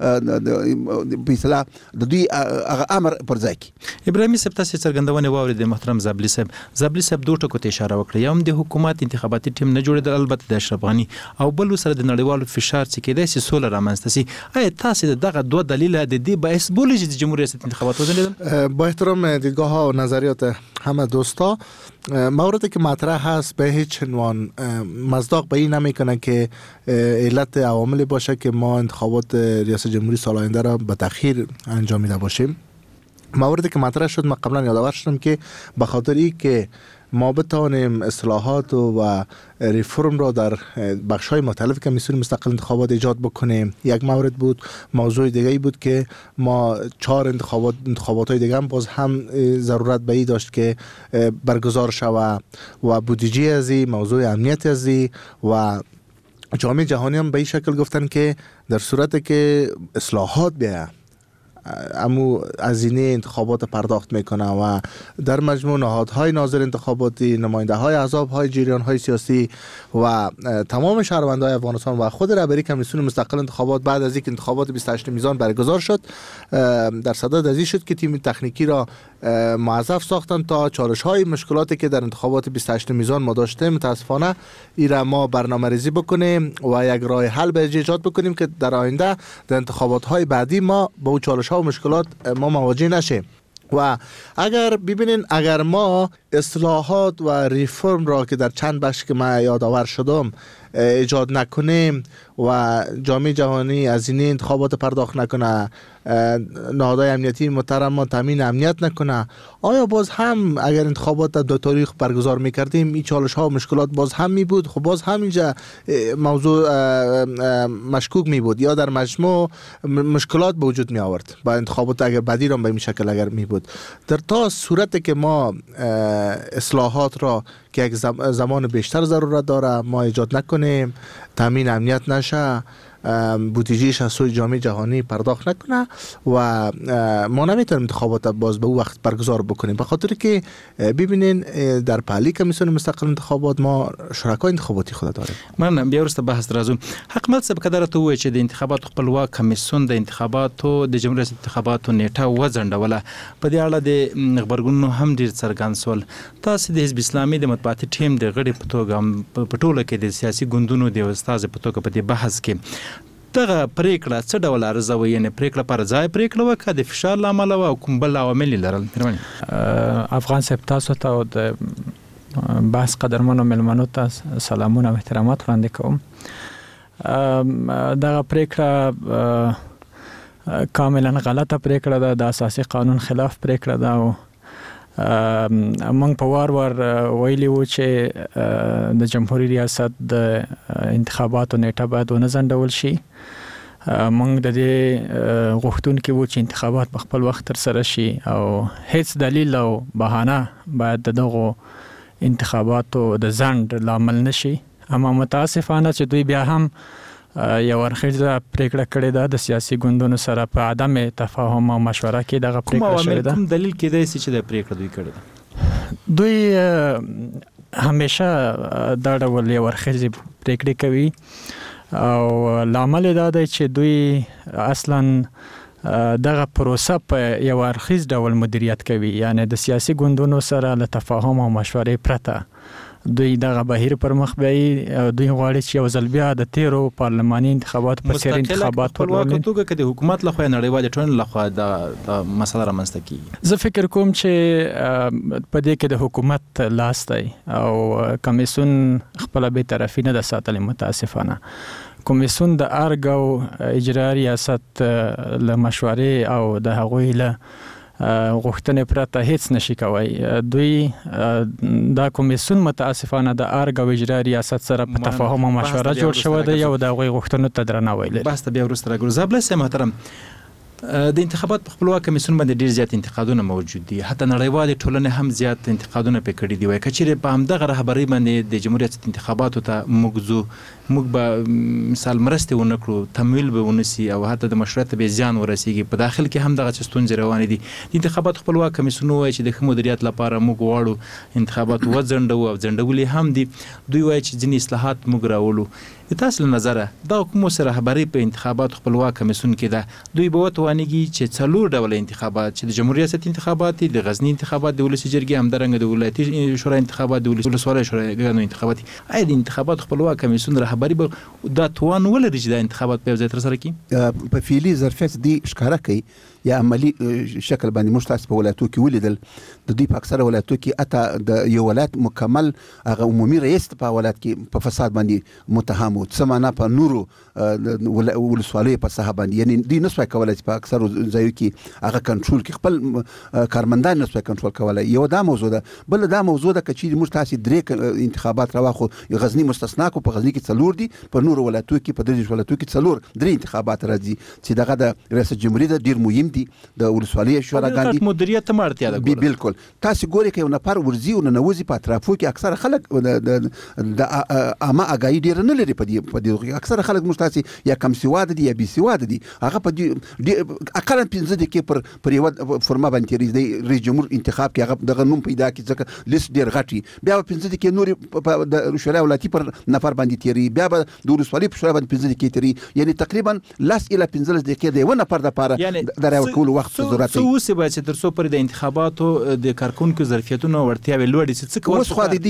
Speaker 1: څه فیصله د دوی هغه امر پر ځای کی.
Speaker 22: ابراهیمي صاحب تاسو څرګندونه واورید محترم زبلی صاحب دوه ټکو ته اشاره وکړه، یو هم د حکومت انتخاباتي ټیم نه جوړیدل البته د اشرف غنی او بل سره د نړیوالو فشار چې کېدای شي سوله رامنځته شي. آیا تاسو دغه دوه دلیل د دې باعث بولئ چې جمهوریت ریاست انتخابات وځنډیدل؟
Speaker 8: با احترام دیدگاه ها و نظریات همه دوستا، موردی که مطرح هست به هیچ عنوان مصداق به این نمیکنه که علت عواملی باشه که ما انتخابات ریاست جمهوری سال آینده را به تأخیر انجامیده باشیم. موردی که مطرح شد من قبلا یادآور شدم که به خاطر این که ما بتوانیم اصلاحات و ریفرم را در بخش‌های مختلف کمیسیون مستقل انتخابات ایجاد بکنیم. یک مورد بود. موضوع دیگری بود که ما 4 انتخابات دیگه هم باز هم ضرورت به این داشت که برگزار شود و بودجه ازی، موضوع امنیت ازی و جامعه جهانی هم به این شکل گفتن که در صورت که اصلاحات بیاید امو هزینه انتخابات پرداخت میکنه و در مجموع نهادهای ناظر انتخاباتی، نماینده های احزاب های جریان های سیاسی و تمام شهروندان افغانستان و خود رهبری کمیسیون مستقل انتخابات بعد از اینکه انتخابات 28 میزان برگزار شد در صدد ازی شد که تیم تکنیکی را موظف ساختن تا چالش های مشکلاتی که در انتخابات 28 میزان ما داشتیم متاسفانه ایرا ما برنامه‌ریزی بکنیم و یک راه حل به ایجاد بکنیم که در آینده در انتخابات های بعدی ما با اون چالش ها و مشکلات ما مواجه نشیم. و اگر ببینین اگر ما اصلاحات و ریفرم را که در چند بخش که من یادآور شدم ایجاد نکنیم و جامعه جهانی هزینه انتخابات پرداخت نکنه، نهادهای امنیتی محترم ما تامین امنیت نکنه، آیا باز هم اگر انتخابات در 2 تاریخ برگزار میکردیم این چالش ها و مشکلات باز هم می بود؟ خب باز هم اینجا موضوع مشکوک می بود یا در مجموع مشکلات به وجود می آورد با انتخابات اگر بعدی را به این شکل اگر می بود. در تا صورتی که ما اصلاحات را که یک زمان بیشتر ضرورت داره ما ایجاد نکنیم، تامین امنیت نشه، بودجهش از سوی جامعه جهانی پرداخت نکنه و ما نمیتونیم انتخابات باز به اون وقت برگزار بکنیم، به خاطر که ببینین در پالی کمیسیون مستقل انتخابات ما شرکای انتخاباتی خود داریم.
Speaker 22: من بیا ورسته بحث راځو. حکومت څه بقدر ته وایي چې د انتخاباتو خپلواک کمیسیون د انتخاباتو د جمهوریت انتخاباتو نیټه وځنډوله، په دې اړه د خبرګونونو هم ډیر څرګند سول. تاسو د حزب اسلامي د مطبوعاتي ټیم د غړي په توګه په ټوله کې د سیاسي ګوندونو د استاد په توګه په دې بحث کې دغه پریکړه څه ډول ارزوي؟ یعنی پریکړه پر ځای پریکړه وکړه د فشار لامل او کوم بل عوامل لرل؟
Speaker 9: افغان صاحب تاسو ته د بحث قدرمنو ملمنو ته سلامونه او احترامات وړاندې کوم. دغه پریکړه کاملا غلطه پریکړه ده، د اساسي قانون خلاف پریکړه ده او موږ په وار ویلي وو چې د جمهوریت ریاست د انتخاباتو نیټه باید ونه ځنډول شي. موږ د دې غوښتونکي وو چې انتخابات په خپل وخت ترسره شي او هیڅ دلیل او بهانه باید دغه انتخاباتو د ځنډ لامل نشي. اما متاسفانه چې دوی بیا هم یو ورخیزه پریکړه کړې ده د سیاسي ګوندونو سره په عدم تفاهم او مشوره کې دغه پریکړه شوې ده.
Speaker 22: کوم دلیل کېدای شي چې د پریکړه دوی کړې ده؟
Speaker 9: دوی همیشه دا ډول یو ورخیزه پریکړه کوي او لامل دا دی چې دوی اصلا دغه پروسه په یو ورخیز ډول مدیریت کوي، یعنی د سیاسي ګوندونو سره له تفاهم او مشورې پرته دوی دغه بهیر پر مخ بیاي. دوی غواړي چې یو ځل بیا د 13 پارلماني انتخابات په څیر انتخابات ورولي.
Speaker 22: مستقله توګه د حکومت لخوا نړیوال ټولنې لخوا د مسله رامنځته کیږي.
Speaker 9: زه فکر کوم چې په دې کې د حکومت لاس دی او کمیسیون خپل به طرفي نه د ساتل متاسفانه. کمیسیون د ارګ او اجرا ریاست له مشورې او د هغوی له غوښتنې پرته هیڅ نشي کوي. دوی دا کمیسیون متاسفانه د ارګ او اجرا ریاست سره په تفاهم او مشوره جوړ شوی دی او د هغوی غوښتنو ته درناوی لري.
Speaker 22: بس ته بیا وروسته راګرځو. زابل سه محترم، د انتخابات په خپلواک کمیسیون باندې ډیر زیات انتقادونه موجود دي، حتی نړیوال ټولنې هم زیات انتقادونه پکې کړي دي. وایي کچېره په همدغه رهبري باندې د جمهوریت انتخاباتو ته موږ به مثال مرسته ونکړو، تمویل به ونسی او حتی د مشروعیت به زیان ورسیږي. په داخل کې هم دغه ستونزې روانې دي. د انتخابات خپلواک کمیسیون وایي چې د ښه مدیریت لپاره موږ غواړو انتخابات وځنډو او ځنډولې هم دي. دوی وایي چې ځینې اصلاحات موږ راولو. د تاسو له نظره دا کوم سره رهبري په انتخابات خپلواک کمیسیون کې ده، دوی به وتوانیږي چې څلور ډول انتخابات چې د جمهوریت ریاست انتخابات، د غزنی انتخابات، د ولسی جرګې همدارنګه د ولایتي شورا انتخابات، د ولسوالۍ شوراګانو انتخابات، آیا د انتخابات خپلواک کمیسیون رهبري به دا توان ولري چې د انتخابات په ځای تر سره کړي؟
Speaker 1: په فعلي ظرفیت دي ښکارا کوي یا عملی شکل باندې مشتاس په ولایتو کې ولیدل. د دوی په اکثره ولایتو کې اته د یو ولایت مکمل هغه عمومي رئیس په ولایت کې په فساد باندې متهم و، څه معنا په نورو ولسوالیو په صحه باندې، یعنی دوی نسوای کولای چې په اکثرو ځایو کې هغه کنټرول کې خپل کارمندان نسوای کنټرول کولای. یو دا موضوع ده. بل دا موضوع ده چې موږ تاسو درې انتخابات راوخو، غزنی مستثنا کو، په غزنی کې څلور دي، په نورو ولایتو کې په 3 ولایتو کې څلور درې انتخابات راځي چې دغه د ریاست جمهوریت ډیر مهم دي. دي د ولسوالۍ شوراګان دي
Speaker 22: مدیریت ته اړتیا ده
Speaker 1: بالکل تاسو ګورئ که یو نفر ورځي او ننوځي په اطرافو کې اکثر خلک د عامه اګایي ډېره نه لري په دې اکثر خلک موږ تاسې یا کم سواده دي یا بي سواده دي هغه په دې اقلا 15 دقیقې پر یوه فرما باندې تېرېږي د رئیس جمهور انتخاب کې هغه دغه نوم پیدا کړي ځکه لیست ډېر غټ وي بیا به 15 دقیقې نورې د شورا ولایتي پر نفر باندې تېري بیا به د ولسوالۍ په شورا باندې 15 دقیقې تېري یعنی تقریبا 10 الى 15 دقیقې د یو نفر لپاره د راوټولو وخت ضرورت
Speaker 22: دی اوس به چې تر څو پر د انتخاباتو د کارکونکو ظرفیتونو ورتیاوي لوړ شي څه
Speaker 1: اوس خو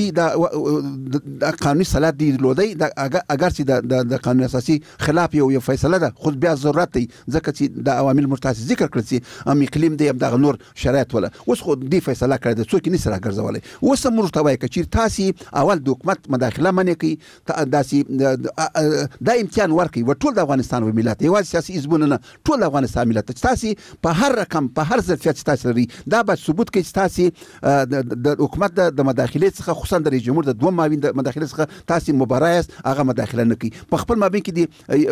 Speaker 1: د قانوني صلاحیت دی لودي اگر چې د قانون اساسي خلاف یو فیصله ده خو بیا ضرورت دی ځکه چې د عوامل مرتاسي ذکر کړل چې ام اقلیم دی هم د نور شرایط ولا اوس خو دی فیصله کړی د څوک نه سره ګرځولای اوس موږ ته وایي چې تاسو اول د حکومت مداخله منې کوي داسې د امتحان ورکوي ټول د افغانستان و ملت یوازې سیاسي حزبونه نه ټول د افغانستان ملت تاسو په هر رقم په هر ظرفیت تاسو لري دا به ثبوت کوي چې تاسو د حکومت د مداخله څخه خصوصا د رئیس جمهور د دوه معاون د مداخله څخه تاسو مبارز هغه مداخله نه کوي په خپل مابین کې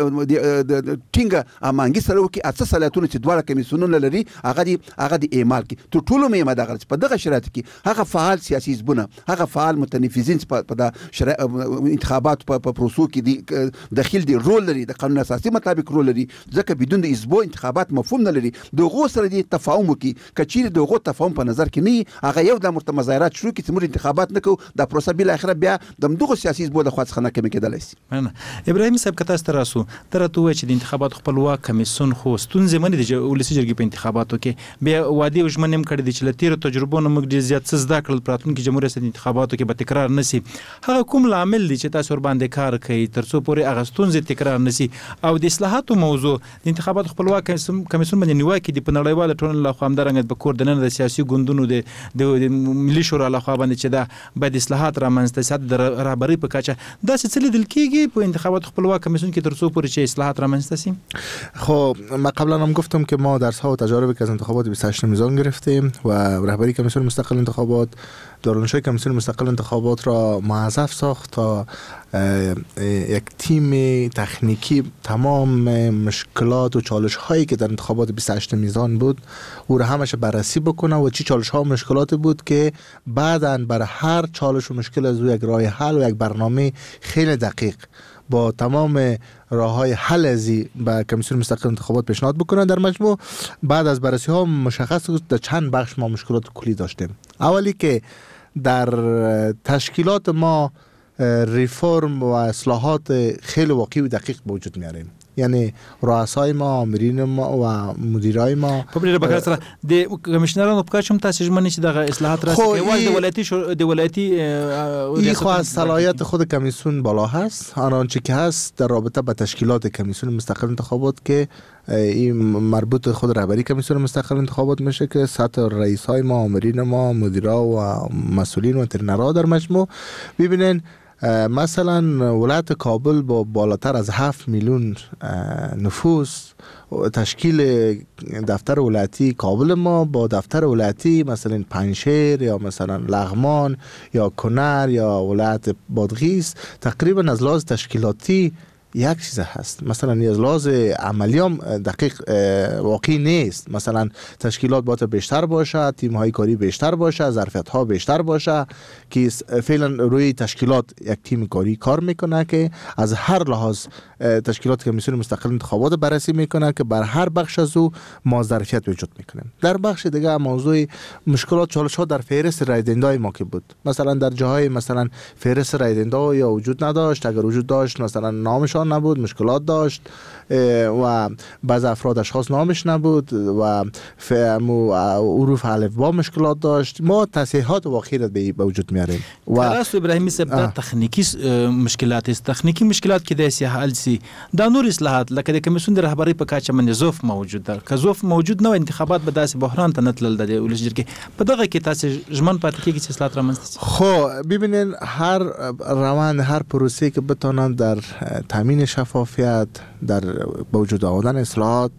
Speaker 1: د ټینګه امانګي سره وکي اته صلاحیتونه چې دواړه کمیسیونونه لري هغه د اعمال کې ټول مې مداخله په دغه شرایط کې هغه فعال سیاسي حزبونه هغه فعال متنفذین په د انتخابات په پروسو کې داخل دي رول لري د قانون اساسي مطابق رول لري ځکه بدون د حزبو انتخابات مفهوم نه لري دغه سره دي تفاهم وکي کچیر دغه تفاهم په نظر کې نه هغه یو د مظاهرات شروع کی چې موږ انتخابات نکو د پروسه بل اخره بیا د دغه سیاسي حزبو د خاص خنه کې کېدلی شي
Speaker 22: ابراهیم صاحب کته ستراسو ترته و چې د انتخابات خپلواک کمیسیون خو ستونزې منې د ولسی جرګې په انتخاباتو کې بیا وادي او ژمنم کړی د چې لتیر تجربو نه موږ ډیر زیات څه زده کړل پراتونکو جمهوریت د انتخاباتو کې به تکرار نسی هغه کوم عامل دی چې تاسو ور باندې کار کوي ترڅو پورې هغه ستونزې تکرار نسی او د اصلاحاتو موضوع د انتخاباتو خپلواک کمیسیون باندې نیوکه دی په نړیواله ټولنه له خوا همدارنګه په کوردینن د سیاسي ګوندونو د ملي شورا له خوا باندې چې دا باید اصلاحات رامنځته سي د رهبري په کچه دا څه لیدل کیږي په انتخابات خپلواک کمیسیون کې ترڅو پورې چې اصلاحات رامنځته سي
Speaker 8: خب ما قبلا هم گفتم که ما درس‌ها و تجاربی که از انتخابات 28 میزان گرفتیم و رهبری کمیسیون مستقل انتخابات دارالانشای کمیسیون مستقل انتخابات را موظف ساخت تا یک تیم تکنیکی تمام مشکلات و چالش هایی که در انتخابات 28 میزان بود او را همش بررسی بکنه و چی چالش ها و مشکلات بود که بعداً برای هر چالش و مشکل از یک راه حل و یک برنامه خیلی دقیق با تمام راه‌های حل ازی به کمیسیون مستقل انتخابات پیشنهاد بکنن. در مجموع بعد از بررسی ها مشخص بود در چند بخش ما مشکلات کلی داشتیم. اولی که در تشکیلات ما ریفرم و اصلاحات خیلی واقعی و دقیق به وجود میاریم، یعنی رؤسای ما، آمرین ما و مدیرای ما.
Speaker 22: په بل بکر سره د کمشنرانو په کچم تاسو ژمنه چې د اصلاحات راځي د ولایتی
Speaker 8: این خواهد صلاحیت خود کمیسیون بالا هست. آنچه که هست در رابطه با تشکیلات کمیسیون مستقل انتخابات که این مربوط خود رهبری کمیسیون مستقل انتخابات میشه که سطح رئیسای ما، آمرین ما، مدیرا و مسئولین و ترنرها در مجموع ببینین مثلا ولایت کابل با بالاتر از 7 میلیون نفوس تشکیل دفتر ولایتی کابل ما با دفتر ولایتی مثلا پنشیر یا مثلا لغمان یا کنر یا ولایت بادغیس تقریبا از لحاظ تشکیلاتی یک چیز هست. مثلا از لحاظ عملی هم دقیق واقعی نیست. مثلا تشکیلات باید بیشتر باشه، تیم های کاری بیشتر باشه، ظرفیت ها بیشتر باشه که فعلا روی تشکیلات یک تیم کاری کار میکنه که از هر لحاظ تشکیلات کمیسیون مستقل انتخابات بررسی میکنه که بر هر بخش از او ما ظرفیت وجود میکنیم. در بخش دیگه موضوع مشکلات چالش ها در فهرست رای دهنده ما که بود، مثلا در جاهای مثلا فهرست رای دهنده یا وجود نداشت، اگر وجود داشت مثلا نامش نبود، مشکلات داشت و بعض افراد اشخاص نامش نبود و حروف الفبا مشکلات داشت. ما تصحیحات واقعی را به وجود میاریم.
Speaker 22: و راست ابراهیمی صاحب تخنیکی مشکلات است، تخنیکی مشکلات که داسې حل سي دا نور اصلاحات لکه د کمیسیون د رهبری په کچه باندې ظرف موجود ده. که ظرف موجود نه و انتخابات به داسې بحران ته نتلل د ولس جرګې په دغه کې تاسو ژمن پاتې کیږي چې اصلاحات رامنځته.
Speaker 8: خب ببینین هر روند هر پروسه که بتونن در تامین شفافیت در با وجود آوردن اصلاحات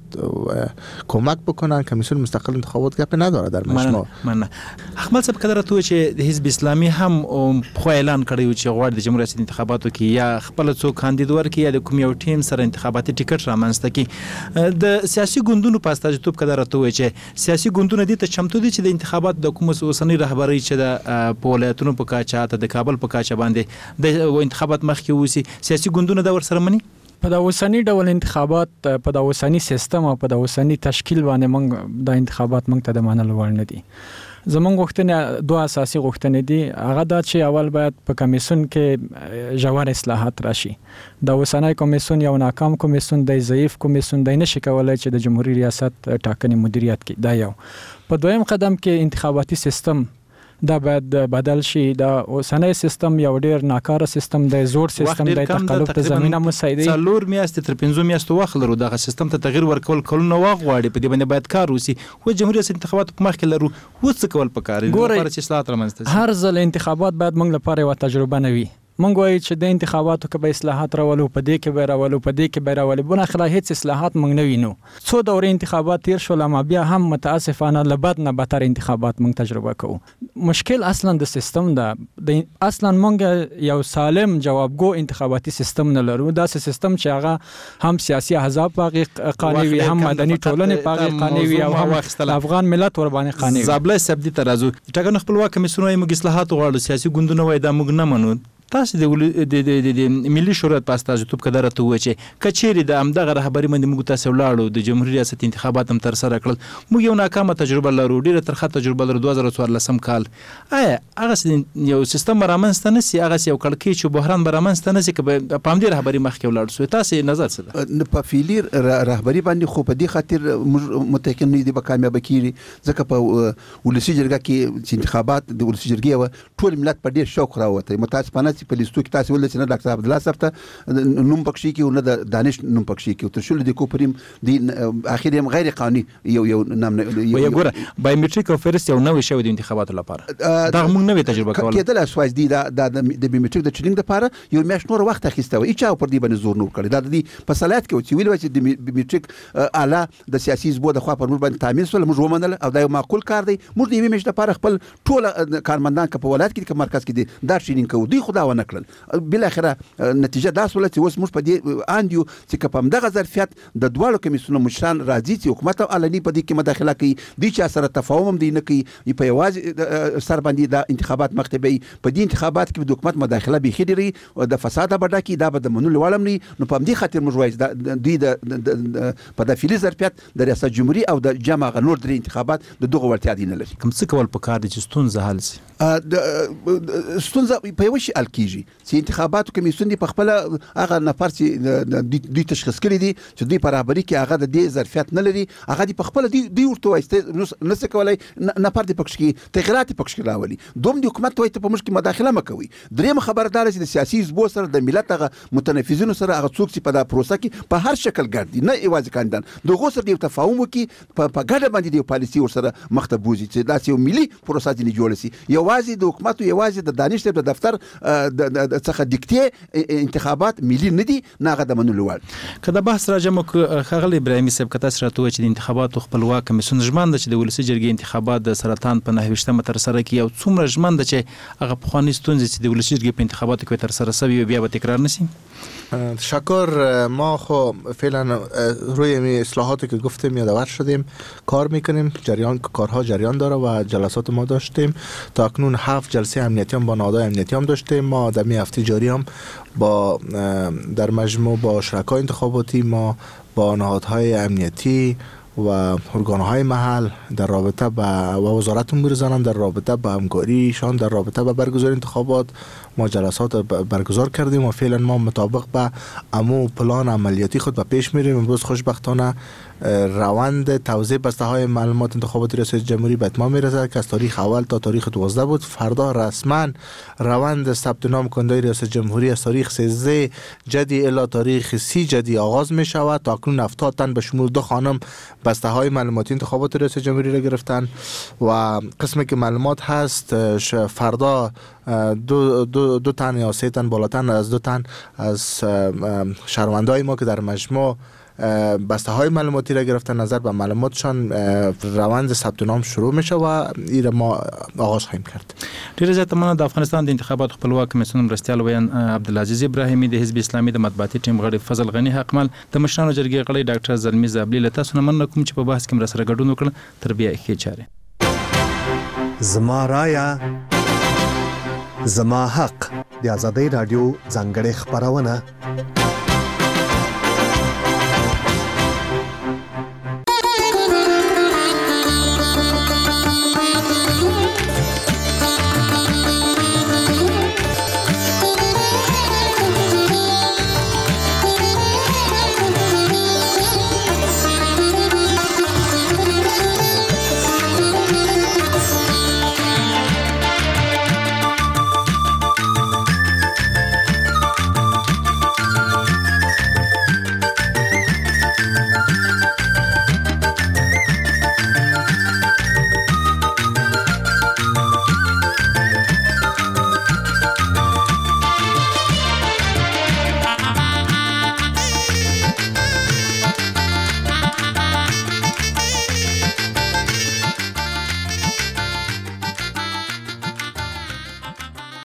Speaker 8: کمک بکنن. کمیسیون مستقل انتخابات گپ نداره در مجموع.
Speaker 22: من احمد صاحب کدر تو چې د حزب اسلامي هم خو اعلان کړی چې غواړي د جمهوریت انتخاباتو کې یا خپل څوک کاندید ورکړي یا د کوم یو ټیم سره انتخاباتي ټیکټ رامنځته کړي. د سیاسي ګوندونو په استازیتوب کدر ته چې سیاسي ګوندونه دي ته چمتو دي چې د انتخابات د کوم اوسنۍ رهبرۍ چې د ولایتونو په کاچا ته د کابل په کاچا باندې د انتخابات مخکې وسی سیاسي ګوندونه د ور سره مني
Speaker 9: په د اوسنۍ ډول انتخابات په د اوسنۍ سیستم او په د اوسنۍ تشکیل باندې موږ د انتخابات موږ ته د منلو وړ نه دي. زمونږ غوښتنې دوه اساسي غوښتنې دي. هغه دا چې اول باید په کمیسیون کې ژور اصلاحات راشي. د اوسنۍ کمیسیون یو ناکام کمیسیون دی، ضعیف کمیسیون دی، نشي کولای چې د جمهوریت ریاست ټاکنې مدیریت کړي. دا یو. په دویم قدم کې انتخاباتي سیستم دا باید بدل شي. دا اوسنۍ سیستم یو ډیر ناکاره سیستم دی، زوړ سیستم دی، تقلب ته زمينه مساعدي.
Speaker 22: څلور میاشتې تر 5 میاشتو وخت لرو دغه سیستم ته تغییر ورکول کولونه واغواړي. په دې باندې باید کار وسی. خو جمهوریت انتخابات په مخ کې لرو وڅ کول پکاري لپاره چې اصلاحات رامنځته شي.
Speaker 9: هر ځل انتخابات باید موږ لپاره یو تجربه نه وي. مونږ وایو چې د انتخاباتو کې به اصلاحات راولو، په دې کې به راولو، په دې کې به راولو، بنا خلا هیڅ اصلاحات مونږ نه وینو. څو دورې انتخابات تیر شول، اما بیا هم متاسفانه لبد نه بدتر انتخابات مونږ تجربه کوو. مشکل اصلا د سیستم ده. اصلا مونږ یو سالم جوابګو انتخاباتي سیستم نه لرو. دا سیستم چې هغه هم سیاسي احزاب باغ قانوني وي، هم مدني ټولنې باغ قانوني وي، او هم افغان ملت ور باندې قانوني وي.
Speaker 22: زابله سبدي ترازو ټاکنو خپلواک کمیسیون یې موږ اصلاحات غواړو، سیاسي ګوندونه وای دا موږ نه منو. تاسو د ملي شورا په استازیتوب کې درته و چې کچېری د امدغه رهبری باندې موږ تاسو ولاړو د جمهوریت ریاست انتخابات هم تر سره کړل. موږ یو ناکامه تجربه لرو، ډیره ترخه تجربه لرو 2014 کال. هغه یو سیستم رامنځته نسی، هغه یو کړکۍ چې بحران رامنځته نسی چې په همدې رهبری مخ کې ولاړ سو. تاسو نظر څه ده؟
Speaker 1: په فعلی رهبری باندې خو په دې خاطر موږ متأکد نه دي به کامیاب کیږي، ځکه په ولسی جرګه کې انتخابات د ولسی جرګې ټول ملت په ډیر شوق راوته. متاسفانه په لیستو کې تاسو ولې چې نه ډاکټر عبد الله صاحب ته نوم پکشي کې او نه د دانش نوم پکشي کې تر شول د کوپریم د اخر هم غیر قانوني یو نام
Speaker 22: یو ګوره بایومټریک او فرست یو نوې شوی د انتخاباتو لپاره دا موږ نوې تجربه کوله
Speaker 1: کېدل اسواس دي د بایومټریک د چینګ لپاره یو میاشت نور وخت اخیسته و چې پر دې باندې زور نور کړی. دا د فصلات کې چې ویل و چې د بایومټریک اعلی د سیاسي زبو د خوا پر موږ باندې تامین سول، موږ ومنل او دا یو معقول کار دی. موږ د یوې میاشتې لپاره خپل ټول کارمندان په ولایت کې په مرکز کې دي دا شینینګ کوو. دوی خدا ونه کړل. بل اخره نتیجه دا سول چې اوس موږ په دې اندیو چې کوم دغه ظرفیت د دوړو کمیسیونو مشران راځي چې حکومت علني په دې کې مداخله کوي، دوی چې سره تفاهم دي نه کوي، په یوازې سر باندې د انتخابات مکتبي په دې انتخابات کې د حکومت مداخله به خېدري او د فساد بډا کې دا به د منلو ولم نه. نو په دې خاطر موږ وایو دوی د په داخلي ظرفیت د ریاست جمهوریت او د جامع غنور د انتخابات د دغه ورتیا دي نه لري.
Speaker 22: کوم څه کول پکار دي چې ستونزه حل شي؟
Speaker 1: ستونزه په یو شي حل کیږي چې انتخاباتو کمیسیون دی په خپل هغه نفر چې دوی تشخیص کړی دي چې دوی برابرۍ کې هغه د دې ظرفیت نه لري، هغه دی په خپل دوی ورته وایسته نس کولای نفر دی پکښ کې تغیرات پکښ کې راولي. دوم د حکومت ته په مشکل مداخله مکوي. دریم خبردار چې د سیاسي زبو سره د ملت هغه متنفذینو سره هغه څوک چې په دا پروسه کې په هر شکل ګرځي نه ایواز کاندان دغه سره دی تفاهم وکي په ګډه باندې دی پالیسي ور سره مخته بوزي چې دا یو ملي پروسه دی جوړ شي. یوازې د حکومت یوازې د دانش د دفتر د څخه دیکته انتخابات ملي نه دي نه غد منلو ول.
Speaker 22: کله بحث راجمو خغل ابراهیمي صاحب کته سره توه چې د انتخاباتو خپلواک کمیسیون ژمن د چې د ولسی جرګې انتخابات د سرطان په 9 تر سره کې او څومره ژمن د چې هغه په خواني ستونزې چې د ولسی جرګې په انتخاباتو کې تر سره سوي بیا به تکرار نشي.
Speaker 8: تشکر. ما خو فعلا روی اصلاحاتی که گفتیم یادآور شدیم، کار میکنیم، کارها جریان داره و جلسات ما داشتیم تا اکنون 7 جلسه امنیتی هم با نهادهای امنیتی هم داشتیم. ما در می هفته جاری هم با در مجموع با شرکای انتخاباتی، ما با نهادهای امنیتی و ارگانهای محل در رابطه با وزارت امور زنان در رابطه با همکاریشان در رابطه با برگزاری انتخابات ما جلسات برگزار کردیم و فعلا ما مطابق با امو پلان عملیاتی خود به پیش میریم. امروز خوشبختانه روند توزیع بسته های معلومات انتخابات ریاست جمهوری به اتمام میرسد که از تاریخ اول تا تاریخ 12 بود. فردا رسما روند ثبت نام کننده ریاست جمهوری از تاریخ 13 جدی الی تاریخ 30 جدی آغاز می شود. تا اکنون 70 تن به شمول 2 خانم بسته های معلوماتی انتخابات ریاست جمهوری را گرفتن و قسمی که معلومات هست فردا دو تن یا 3 تن بالاتر از 2 تن از شهروندای ما که در مجموع بسته های معلوماتی را گرفتن نظر به معلوماتشان روند ثبت نام شروع میشه و این ما آغاز خواهیم کرد.
Speaker 22: ډیره زیاته مننه. د افغانستان د انتخاباتو خپلواک کمیسیون مرستیال ویان عبدالعزیز ابراهیمی، د حزب اسلامي د مطبوعاتي ټیم غړي فضل غنی حقمل، د مشرانو جرګې غړي ډاکټر زلمی زابلی، له تاسو نه مننه کوم چې په بحث کې مرسته ګډون وکړ. تر بیا ښې چارې.
Speaker 10: زما رایا زما حق د آزادۍ رادیو ځانګړې خبرونه